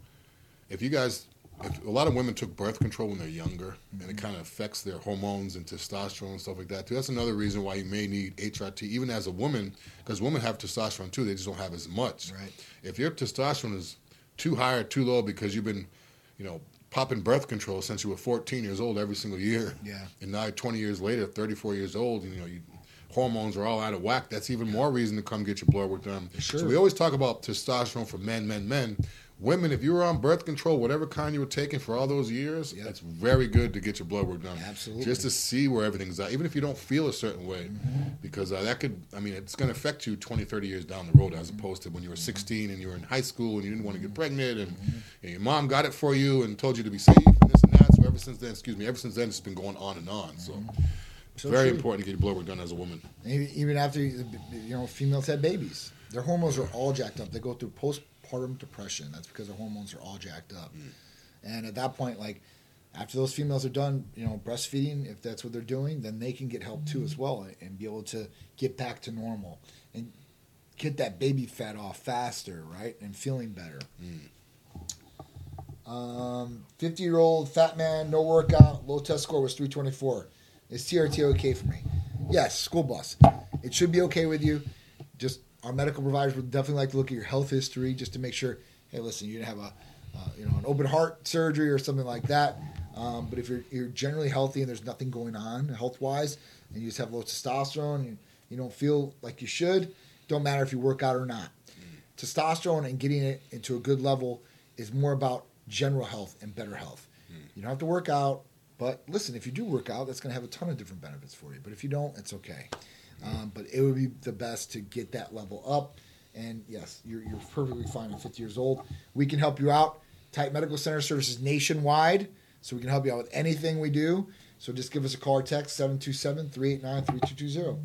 if a lot of women took birth control when they're younger, and it kind of affects their hormones and testosterone and stuff like that too. That's another reason why you may need HRT, even as a woman, because women have testosterone too. They just don't have as much. Right. If your testosterone is too high or too low because you've been, popping birth control since you were 14 years old every single year, and now 20 years later, 34 years old, hormones are all out of whack. That's even more reason to come get your blood work done. Sure. So we always talk about testosterone for men. Women, if you were on birth control, whatever kind you were taking for all those years, it's very good to get your blood work done. Absolutely. Just to see where everything's at, even if you don't feel a certain way. Because that could, it's going to affect you 20, 30 years down the road as opposed to when you were 16 and you were in high school and you didn't want to get pregnant and your mom got it for you and told you to be safe and this and that. So ever since then, it's been going on and on. So it's very important to get your blood work done as a woman. Even after, females had babies. Their hormones are all jacked up. They go through postpartum depression. That's because their hormones are all jacked up. And at that point, after those females are done, breastfeeding, if that's what they're doing, then they can get help too as well and be able to get back to normal and get that baby fat off faster, right? And feeling better. 50-year-old fat man, no workout, low test score was 324. Is TRT okay for me? Yes, school bus. It should be okay with you. Just our medical providers would definitely like to look at your health history just to make sure, hey, listen, you didn't have an open heart surgery or something like that. But if you're generally healthy and there's nothing going on health-wise and you just have low testosterone and you don't feel like you should, don't matter if you work out or not. Testosterone and getting it into a good level is more about general health and better health. You don't have to work out, but listen, if you do work out, that's going to have a ton of different benefits for you. But if you don't, it's okay. But it would be the best to get that level up. And yes, you're perfectly fine at 50 years old. We can help you out. Titan Medical Center services nationwide, so we can help you out with anything we do. So just give us a call or text, 727-389-3220.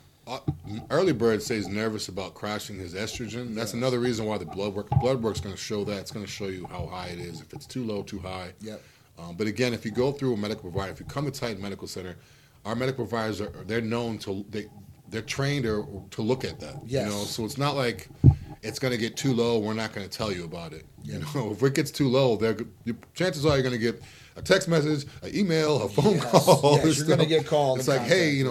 Early bird says nervous about crashing his estrogen. That's another reason why the blood work's going to show that. It's going to show you how high it is, if it's too low, too high. Yep. But again, if you go through a medical provider, if you come to Titan Medical Center, our medical providers they're known to they're trained to look at that. Yes. So it's not like it's going to get too low. We're not going to tell you about it. If it gets too low, chances are you're going to get a text message, an email, a phone call. Yes, you're going to get called. It's like, hey,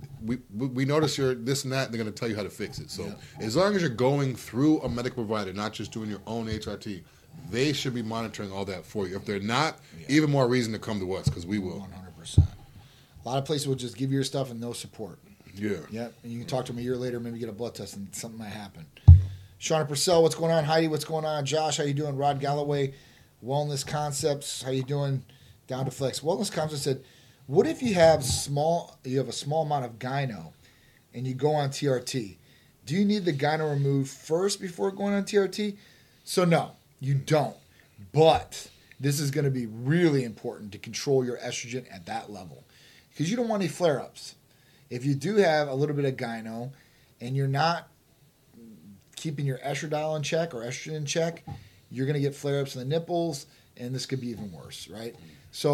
we notice you're this and that, and they're going to tell you how to fix it. So as long as you're going through a medical provider, not just doing your own HRT, they should be monitoring all that for you. If they're not, even more reason to come to us because we will. 100%. A lot of places will just give you your stuff and no support. Yeah. Yep. And you can talk to them a year later, maybe get a blood test, and something might happen. Shauna Purcell, what's going on? Heidi, what's going on? Josh, how you doing? Rod Galloway, Wellness Concepts, how you doing? Down to Flex. Wellness Concepts said, what if you have a small amount of gyno and you go on TRT? Do you need the gyno removed first before going on TRT? So no, you don't. But this is going to be really important to control your estrogen at that level because you don't want any flare-ups. If you do have a little bit of gyno and you're not keeping your estradiol in check or estrogen in check, you're going to get flare-ups in the nipples, and this could be even worse, right? So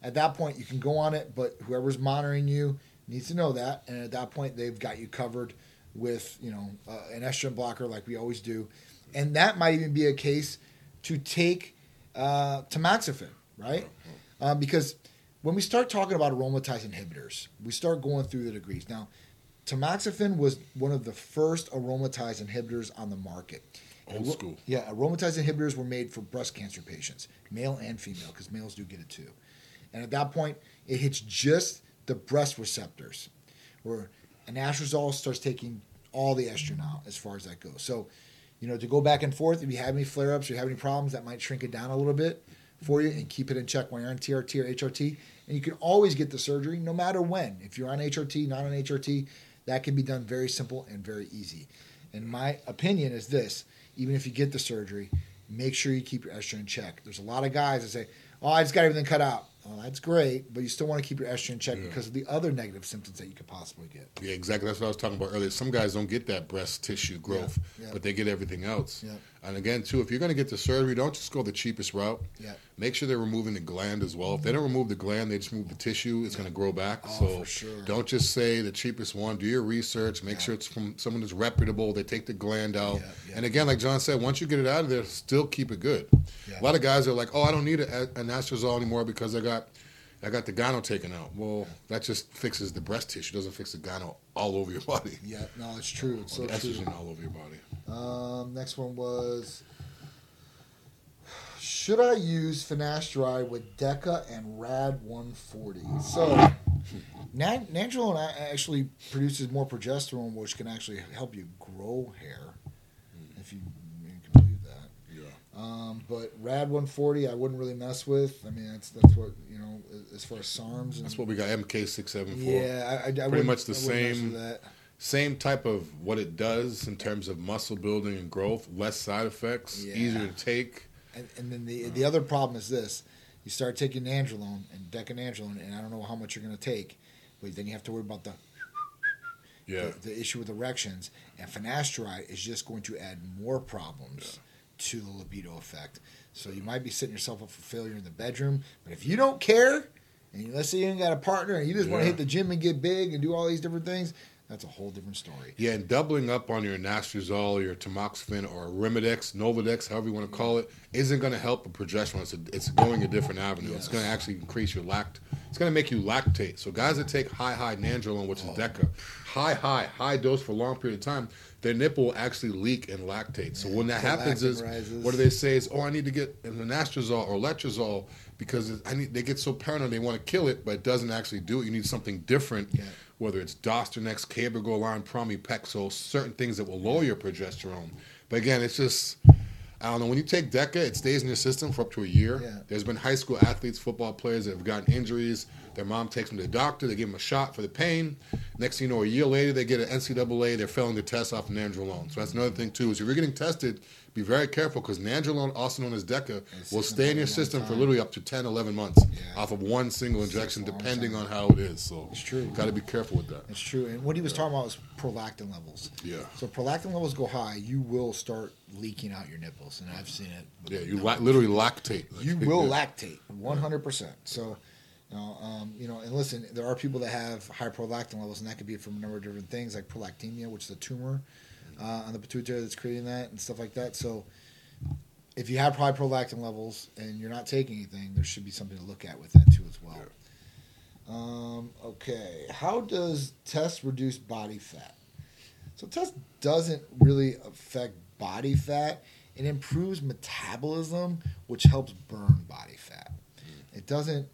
At that point, you can go on it, but whoever's monitoring you needs to know that. And at that point, they've got you covered with, an estrogen blocker like we always do. And that might even be a case to take tamoxifen, right? Because when we start talking about aromatase inhibitors, we start going through the degrees. Now, tamoxifen was one of the first aromatase inhibitors on the market. Old school. Yeah, aromatase inhibitors were made for breast cancer patients, male and female, because males do get it too. And at that point, it hits just the breast receptors, where anastrozole starts taking all the estrogen out as far as that goes. So, to go back and forth, if you have any flare-ups or you have any problems, that might shrink it down a little bit for you and keep it in check when you're on TRT or HRT. And you can always get the surgery no matter when. If you're on HRT, not on HRT, that can be done very simple and very easy. And my opinion is this: even if you get the surgery, make sure you keep your estrogen in check. There's a lot of guys that say, "Oh, I just got everything cut out." Well, that's great, but you still want to keep your estrogen in check because of the other negative symptoms that you could possibly get. Yeah, exactly. That's what I was talking about earlier. Some guys don't get that breast tissue growth, but they get everything else. Yeah. And again, too, if you're going to get the surgery, don't just go the cheapest route. Yeah. Make sure they're removing the gland as well. If they don't remove the gland, they just remove the tissue, it's going to grow back. Oh, so for sure. Don't just say the cheapest one. Do your research. Make sure it's from someone who's reputable. They take the gland out. And again, like John said, once you get it out of there, still keep it good. Yeah. A lot of guys are like, "Oh, I don't need an anastrozole anymore because I got the gyno taken out." Well, that just fixes the breast tissue. Doesn't fix the gyno all over your body. Yeah, no, it's true. It's so true. Estrogen all over your body. Next one was, should I use finasteride with DECA and RAD 140? So, nandrolone actually produces more progesterone, which can actually help you grow hair, if you can believe that. But RAD 140, I wouldn't really mess with. I mean, that's what, as far as SARMs. That's what we got, MK674. Yeah, I pretty much the that. same type of what it does in terms of muscle building and growth, less side effects, easier to take. And then the other problem is this: you start taking nandrolone and decanandrolone, and I don't know how much you're going to take, but then you have to worry about the issue with erections. And finasteride is just going to add more problems to the libido effect. So you might be setting yourself up for failure in the bedroom. But if you don't care, and let's say you ain't got a partner, and you just want to hit the gym and get big and do all these different things, that's a whole different story. Yeah, and doubling up on your anastrozole or your tamoxifen or Arimidex, Nolvadex, however you want to call it, isn't going to help the progesterone. It's going a different avenue. It's going to actually increase your It's going to make you lactate. So guys that take high nandrolone, which is DECA, high dose for a long period of time, their nipple will actually leak and lactate. So when that happens what do they say is, I need to get an anastrozole or letrozole because they get so paranoid they want to kill it, but it doesn't actually do it. You need something different. Yeah. Whether it's Dosternex, Cabergoline, Pramipexole, certain things that will lower your progesterone. But again, it's just, I don't know, when you take DECA, it stays in your system for up to a year. Yeah. There's been high school athletes, football players that have gotten injuries. Their mom takes them to the doctor. They give them a shot for the pain. Next thing you know, a year later, they get an NCAA. They're failing the test off of nandrolone. So that's another thing, too, is if you're getting tested, be very careful because nandrolone, also known as DECA, will stay in your system for literally up to 10, 11 months off of one single injection, depending on how it is. So it's true. Got to be careful with that. It's true. And what he was talking about was prolactin levels. Yeah. So if prolactin levels go high, you will start leaking out your nipples. And I've seen it. Yeah, you literally lactate. You will lactate, 100%. So, and listen, there are people that have high prolactin levels, and that could be from a number of different things, like prolactemia, which is a tumor on the pituitary that's creating that and stuff like that. So if you have high prolactin levels and you're not taking anything, there should be something to look at with that too as well. Yeah. Okay. How does test reduce body fat? So test doesn't really affect body fat. It improves metabolism, which helps burn body fat. It doesn't,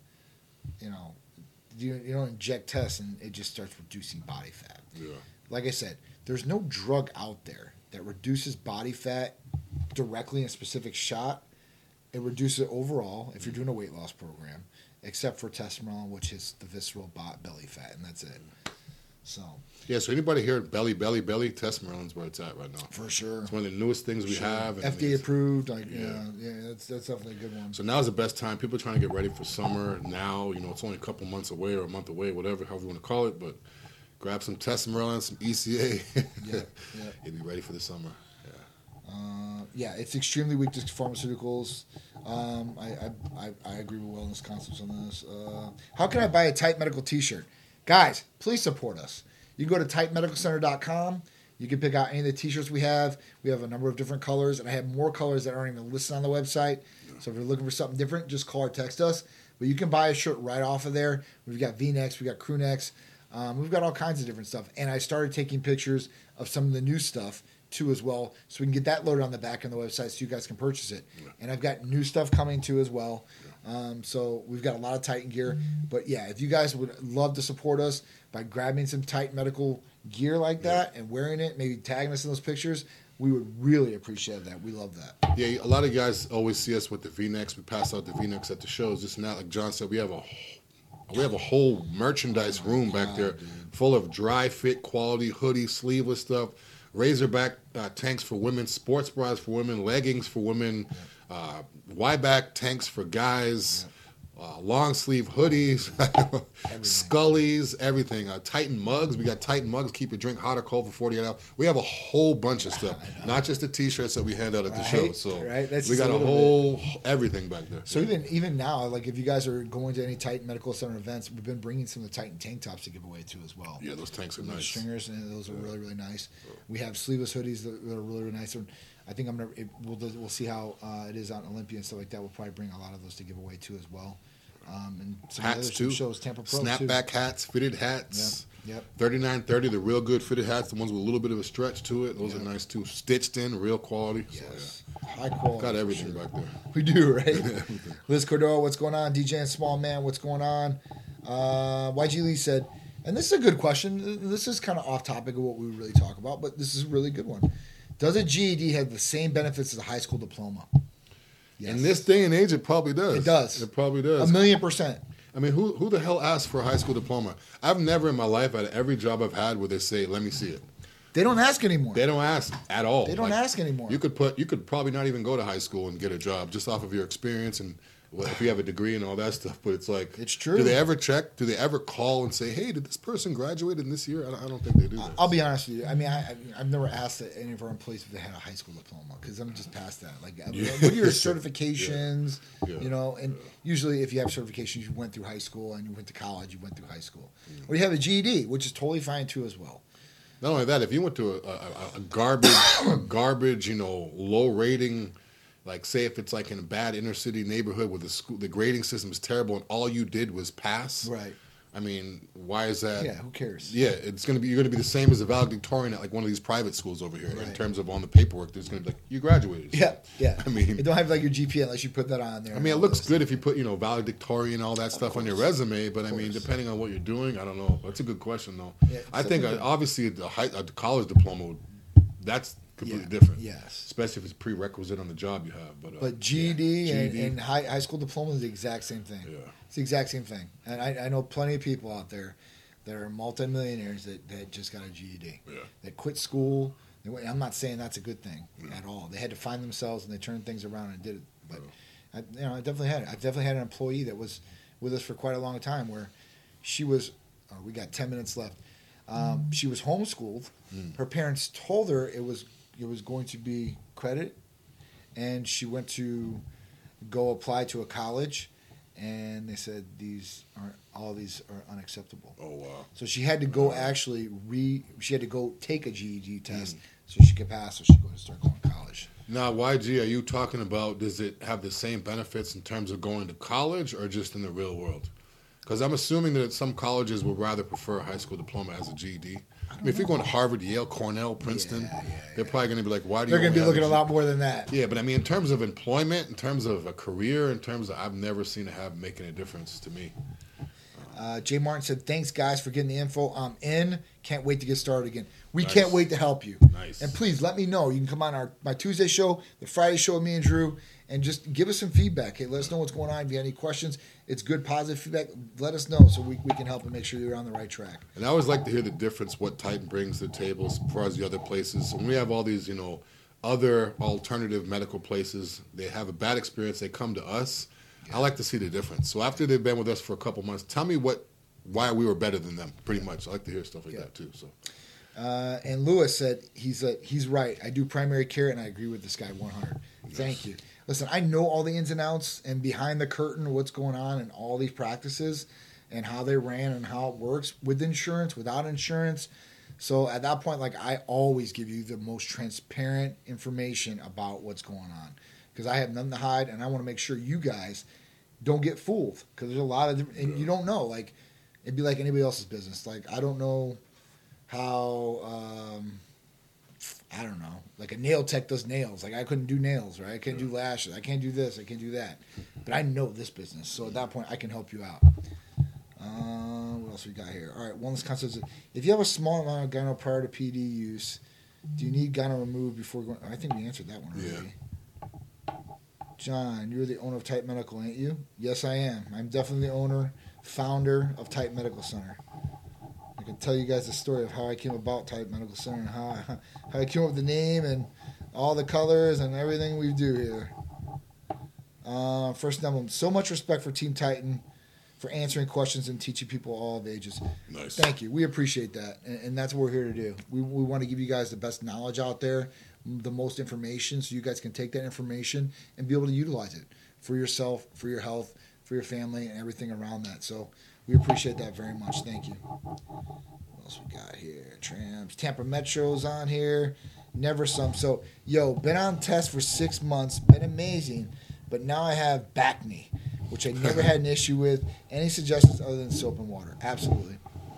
you don't inject tests and it just starts reducing body fat. Yeah. Like I said, there's no drug out there that reduces body fat directly in a specific shot. It reduces it overall if you're doing a weight loss program, except for testosterone, which is the visceral belly fat, and that's it. So anybody here at belly, testosterone's where it's at right now. For sure. It's one of the newest things we have. And FDA approved. That's definitely a good one. So now's the best time. People are trying to get ready for summer now. It's only a couple months away or a month away, whatever, however you want to call it, but grab some testosterone, some ECA. You'll be ready for the summer. Yeah. Yeah, it's extremely weak to pharmaceuticals. I agree with wellness concepts on this. How can I buy a Tight Medical t-shirt? Guys, please support us. You can go to tightmedicalcenter.com. You can pick out any of the t-shirts we have. We have a number of different colors, and I have more colors that aren't even listed on the website. So if you're looking for something different, just call or text us. But you can buy a shirt right off of there. We've got V-necks, we've got crew necks. We've got all kinds of different stuff. And I started taking pictures of some of the new stuff too as well, so we can get that loaded on the back of the website so you guys can purchase it. Yeah. And I've got new stuff coming too as well. So we've got a lot of Titan gear. But yeah, if you guys would love to support us by grabbing some Titan medical gear like that and wearing it, maybe tagging us in those pictures, we would really appreciate that. We love that. Yeah, a lot of guys always see us with the V-necks. We pass out the V-necks at the shows. This and that, like John said, we have a whole merchandise room back there full of dry fit quality hoodies, sleeveless stuff, Razorback tanks for women, sports bras for women, leggings for women, Y-back tanks for guys, long sleeve hoodies, Scullies, everything. Titan mugs. We got Titan mugs. Keep your drink hot or cold for 48 hours. We have a whole bunch of stuff. Not just the T-shirts that we hand out at the show. So we got a whole everything back there. So even now, like if you guys are going to any Titan Medical Center events, we've been bringing some of the Titan tank tops to give away too as well. Yeah, those tanks are nice. Stringers, and those are really, really nice. We have sleeveless hoodies that are really, really nice. I think we'll see how it is out in Olympia and stuff like that. We'll probably bring a lot of those to give away too as well. And some hats other too. Shows, Tampa Pro Snapback too. hats, fitted hats. Yep. 3930, the real good fitted hats, the ones with a little bit of a stretch to it. Those are nice too. Stitched in, real quality. Yes. So, high quality. Got everything back there. We do, right? Liz Cordero, what's going on? DJ and Small Man, what's going on? YG Lee said, and this is a good question. This is kind of off topic of what we really talk about, but this is a really good one. Does a GED have the same benefits as a high school diploma? Yes. In this day and age, it probably does. It does. It probably does. 1,000,000%. I mean, who the hell asks for a high school diploma? I've never in my life had every job I've had where they say, "Let me see it." They don't ask anymore. They don't ask at all. They don't ask anymore. You could probably not even go to high school and get a job just off of your experience and if you have a degree and all that stuff. But it's like, it's true. Do they ever check? Do they ever call and say, "Hey, did this person graduate in this year?" I don't think they do that. I'll be honest with you. I mean, I've never asked any of our employees if they had a high school diploma because I'm just past that. Like, what are your certifications? Yeah. You know, and usually if you have certifications, you went through high school, and you went to college, you went through high school. Or you have a GED, which is totally fine too as well. Not only that, if you went to a garbage, low rating. Like, say if it's like in a bad inner city neighborhood where the grading system is terrible and all you did was pass. Right. I mean, why is that? Yeah, who cares? Yeah, you're going to be the same as a valedictorian at like one of these private schools over here in terms of on the paperwork. There's going to be like, you graduated. Yeah. I mean, you don't have like your GPA unless you put that on there. I mean, it looks good if you put valedictorian all that stuff on your resume, but I mean, depending on what you're doing, I don't know. That's a good question though. Yeah, I think obviously a college diploma, that's completely different. Yes. Especially if it's prerequisite on the job you have. But GED and high school diploma is the exact same thing. Yeah. It's the exact same thing. And I know plenty of people out there that are multimillionaires that just got a GED. Yeah. That quit school. I'm not saying that's a good thing at all. They had to find themselves and they turned things around and did it. But I definitely had it. I definitely had an employee that was with us for quite a long time where she was, we got 10 minutes left. She was homeschooled. Her parents told her it was going to be credit, and she went to go apply to a college, and they said all these are unacceptable. Oh wow! So she had to go she had to go take a GED test so she could pass, so she could start going to college. Now, YG, are you talking about, does it have the same benefits in terms of going to college or just in the real world? Because I'm assuming that some colleges would rather prefer a high school diploma as a GED. I mean, if you're going to Harvard, Yale, Cornell, Princeton, they're probably going to be like, why do you? They're going to be looking a lot more than that. Yeah, but I mean, in terms of employment, in terms of a career, in terms of, I've never seen it making a difference to me. Jay Martin said, "Thanks, guys, for getting the info. I'm in. Can't wait to get started again. We can't wait to help you. Nice. And please let me know. You can come on my Tuesday show, the Friday show with me and Drew, and just give us some feedback. Hey, let us know what's going on. If you have any questions, it's good, positive feedback. Let us know so we can help and make sure you're on the right track." And I always like to hear the difference what Titan brings to the table as far as the other places. When we have all these, other alternative medical places, they have a bad experience. They come to us. I like to see the difference. So after they've been with us for a couple months, tell me why we were better than them, pretty much. I like to hear stuff like that, too. So, And Lewis said he's right. I do primary care, and I agree with this guy 100. Yes. Thank you. Listen, I know all the ins and outs and behind the curtain what's going on in all these practices and how they ran and how it works with insurance, without insurance. So at that point, like, I always give you the most transparent information about what's going on because I have nothing to hide, and I want to make sure you guys don't get fooled because there's a lot of different, and you don't know. Like, it'd be like anybody else's business. Like, I don't know how, I don't know, like a nail tech does nails. Like, I couldn't do nails, right? I can't do lashes. I can't do this. I can't do that. But I know this business. So at that point, I can help you out. What else we got here? All right, wellness concepts. If you have a small amount of gyno prior to PD use, do you need gyno removed before going? I think we answered that one already. Yeah. John, you're the owner of Type Medical, ain't you? Yes, I am. I'm definitely the owner, founder of Type Medical Center. I can tell you guys the story of how I came about Type Medical Center and how I came up with the name and all the colors and everything we do here. First emblem. So much respect for Team Titan for answering questions and teaching people all of ages. Nice. Thank you. We appreciate that. And that's what we're here to do. We want to give you guys the best knowledge out there, the most information, so you guys can take that information and be able to utilize it for yourself, for your health, for your family, and everything around that. So we appreciate that very much. Thank you. What else we got here? Trams. Tampa Metro's on here. Never some. So, been on test for 6 months. Been amazing. But now I have back knee, which I never had an issue with. Any suggestions other than soap and water? Absolutely.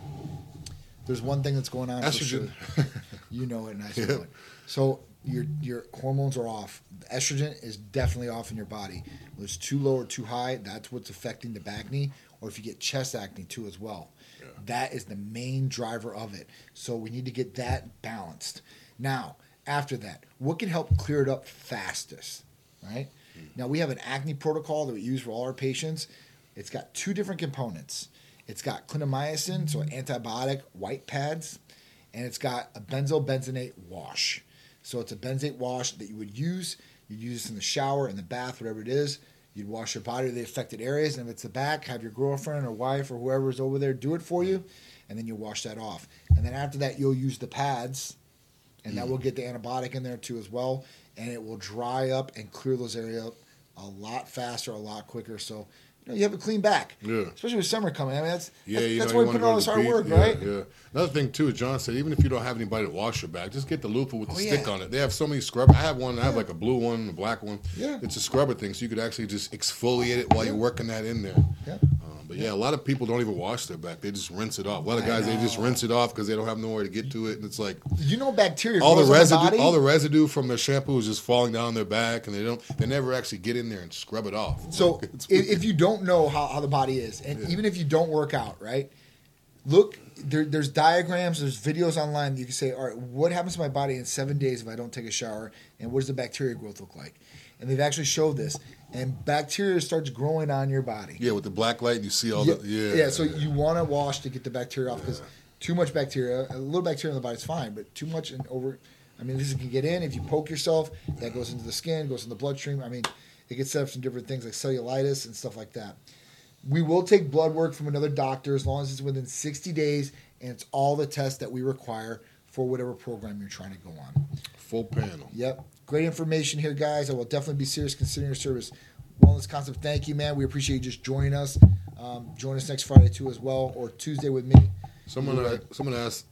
There's one thing that's going on. Estrogen. For sure. You know it, and I know it. So your hormones are off. Estrogen is definitely off in your body. Whether it's too low or too high, that's what's affecting the back knee. Or if you get chest acne too as well. Yeah. That is the main driver of it. So we need to get that balanced. Now, after that, what can help clear it up fastest, right? Now, we have an acne protocol that we use for all our patients. It's got 2 different components. It's got clindamycin, so antibiotic white pads, and it's got a benzylbenzoate wash. So it's a benzoate wash that you would use. You'd use this in the shower, in the bath, whatever it is. You'd wash your body to the affected areas, and if it's the back, have your girlfriend or wife or whoever's over there do it for you, and then you wash that off. And then after that, you'll use the pads, and that will get the antibiotic in there too as well, and it will dry up and clear those areas up a lot faster, a lot quicker. So, you have a clean back. Yeah. Especially with summer coming. I mean, that's why we put in all this hard work, right? Yeah. Another thing, too, as John said, even if you don't have anybody to wash your back, just get the loofah with the stick on it. They have so many scrubbers. I have one. I have like a blue one, a black one. Yeah. It's a scrubber thing, so you could actually just exfoliate it while you're working that in there. Yeah. But a lot of people don't even wash their back. They just rinse it off. A lot of guys, they just rinse it off because they don't have nowhere to get to it. And it's like, bacteria all the residue, body? All the residue from their shampoo is just falling down their back, and they never actually get in there and scrub it off. So if you don't know how the body is, and even if you don't work out, right, look, there's diagrams, there's videos online that you can say, all right, what happens to my body in 7 days if I don't take a shower, and what does the bacteria growth look like? And they've actually showed this. And bacteria starts growing on your body. Yeah, with the black light, you see all Yeah, so you want to wash to get the bacteria off because too much bacteria, a little bacteria in the body is fine, but too much and over, this can get in. If you poke yourself, that goes into the skin, goes in the bloodstream. It gets set up some different things like cellulitis and stuff like that. We will take blood work from another doctor as long as it's within 60 days and it's all the tests that we require for whatever program you're trying to go on. Full panel. Yep. Great information here, guys. I will definitely be serious considering your service. Wellness Concept, thank you, man. We appreciate you just joining us. Join us next Friday, too, as well, or Tuesday with me. Someone asked,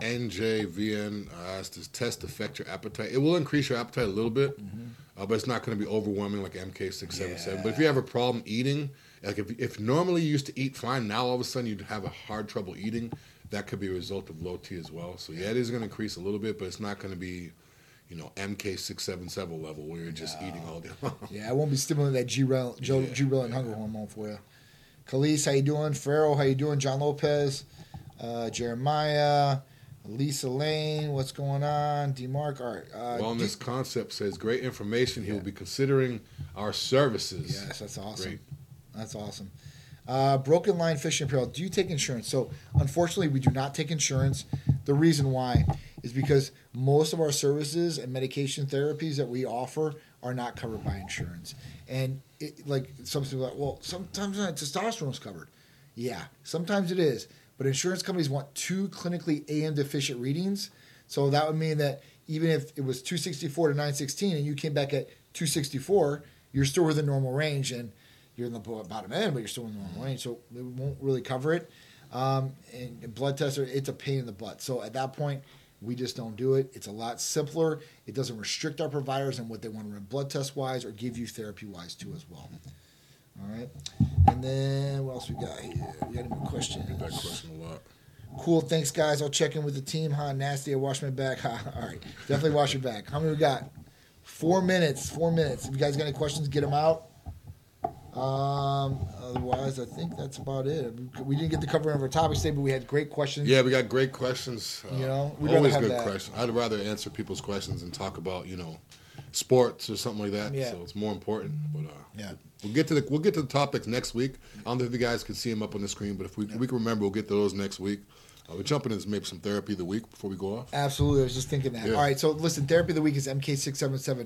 NJVN asked, does test affect your appetite? It will increase your appetite a little bit, but it's not going to be overwhelming like MK677. Yeah. But if you have a problem eating, like if normally you used to eat fine, now all of a sudden you'd have a hard trouble eating, that could be a result of low T as well. So, it is going to increase a little bit, but it's not going to be MK677 level where you're just eating all day long. Yeah, I won't be stimulating that G-Relant hunger hormone for you. Khalees, how you doing? Farrell, how you doing? John Lopez, Jeremiah, Lisa Lane, what's going on? D-Mark, all right. Wellness Concept says, great information. He will be considering our services. Yes, that's awesome. Great. That's awesome. Broken Line Fishing Apparel, do you take insurance? So, unfortunately, we do not take insurance. The reason why is because most of our services and medication therapies that we offer are not covered by insurance. And some people are like, well, sometimes testosterone is covered. Yeah, sometimes it is. But insurance companies want 2 clinically AM deficient readings So that would mean that even if it was 264 to 916 and you came back at 264, you're still within normal range, and you're in the bottom end, but you're still in the normal range. So it won't really cover it. And blood tests it's a pain in the butt. So at that point, we just don't do it. It's a lot simpler. It doesn't restrict our providers and what they want to run blood test wise or give you therapy wise too as well. All right. And then what else we got here? We got any more questions? I get that question a lot. Cool. Thanks, guys. I'll check in with the team. Nasty. I wash my back. All right. Definitely wash your back. How many we got? 4 minutes. 4 minutes. If you guys got any questions, get them out. Otherwise, I think that's about it. We didn't get to cover of our topics today, but we had great questions. Yeah, we got great questions. We'd always have good that. questions. I'd rather answer people's questions and talk about sports or something like that. Yeah. So it's more important. But Yeah. we'll get to the topics next week. I don't know if you guys can see them up on the screen, but if we can remember, we'll get to those next week. We're jumping into maybe some therapy of the week before we go off. Absolutely. I was just thinking that. Yeah. All right. So listen, therapy of the week is MK677.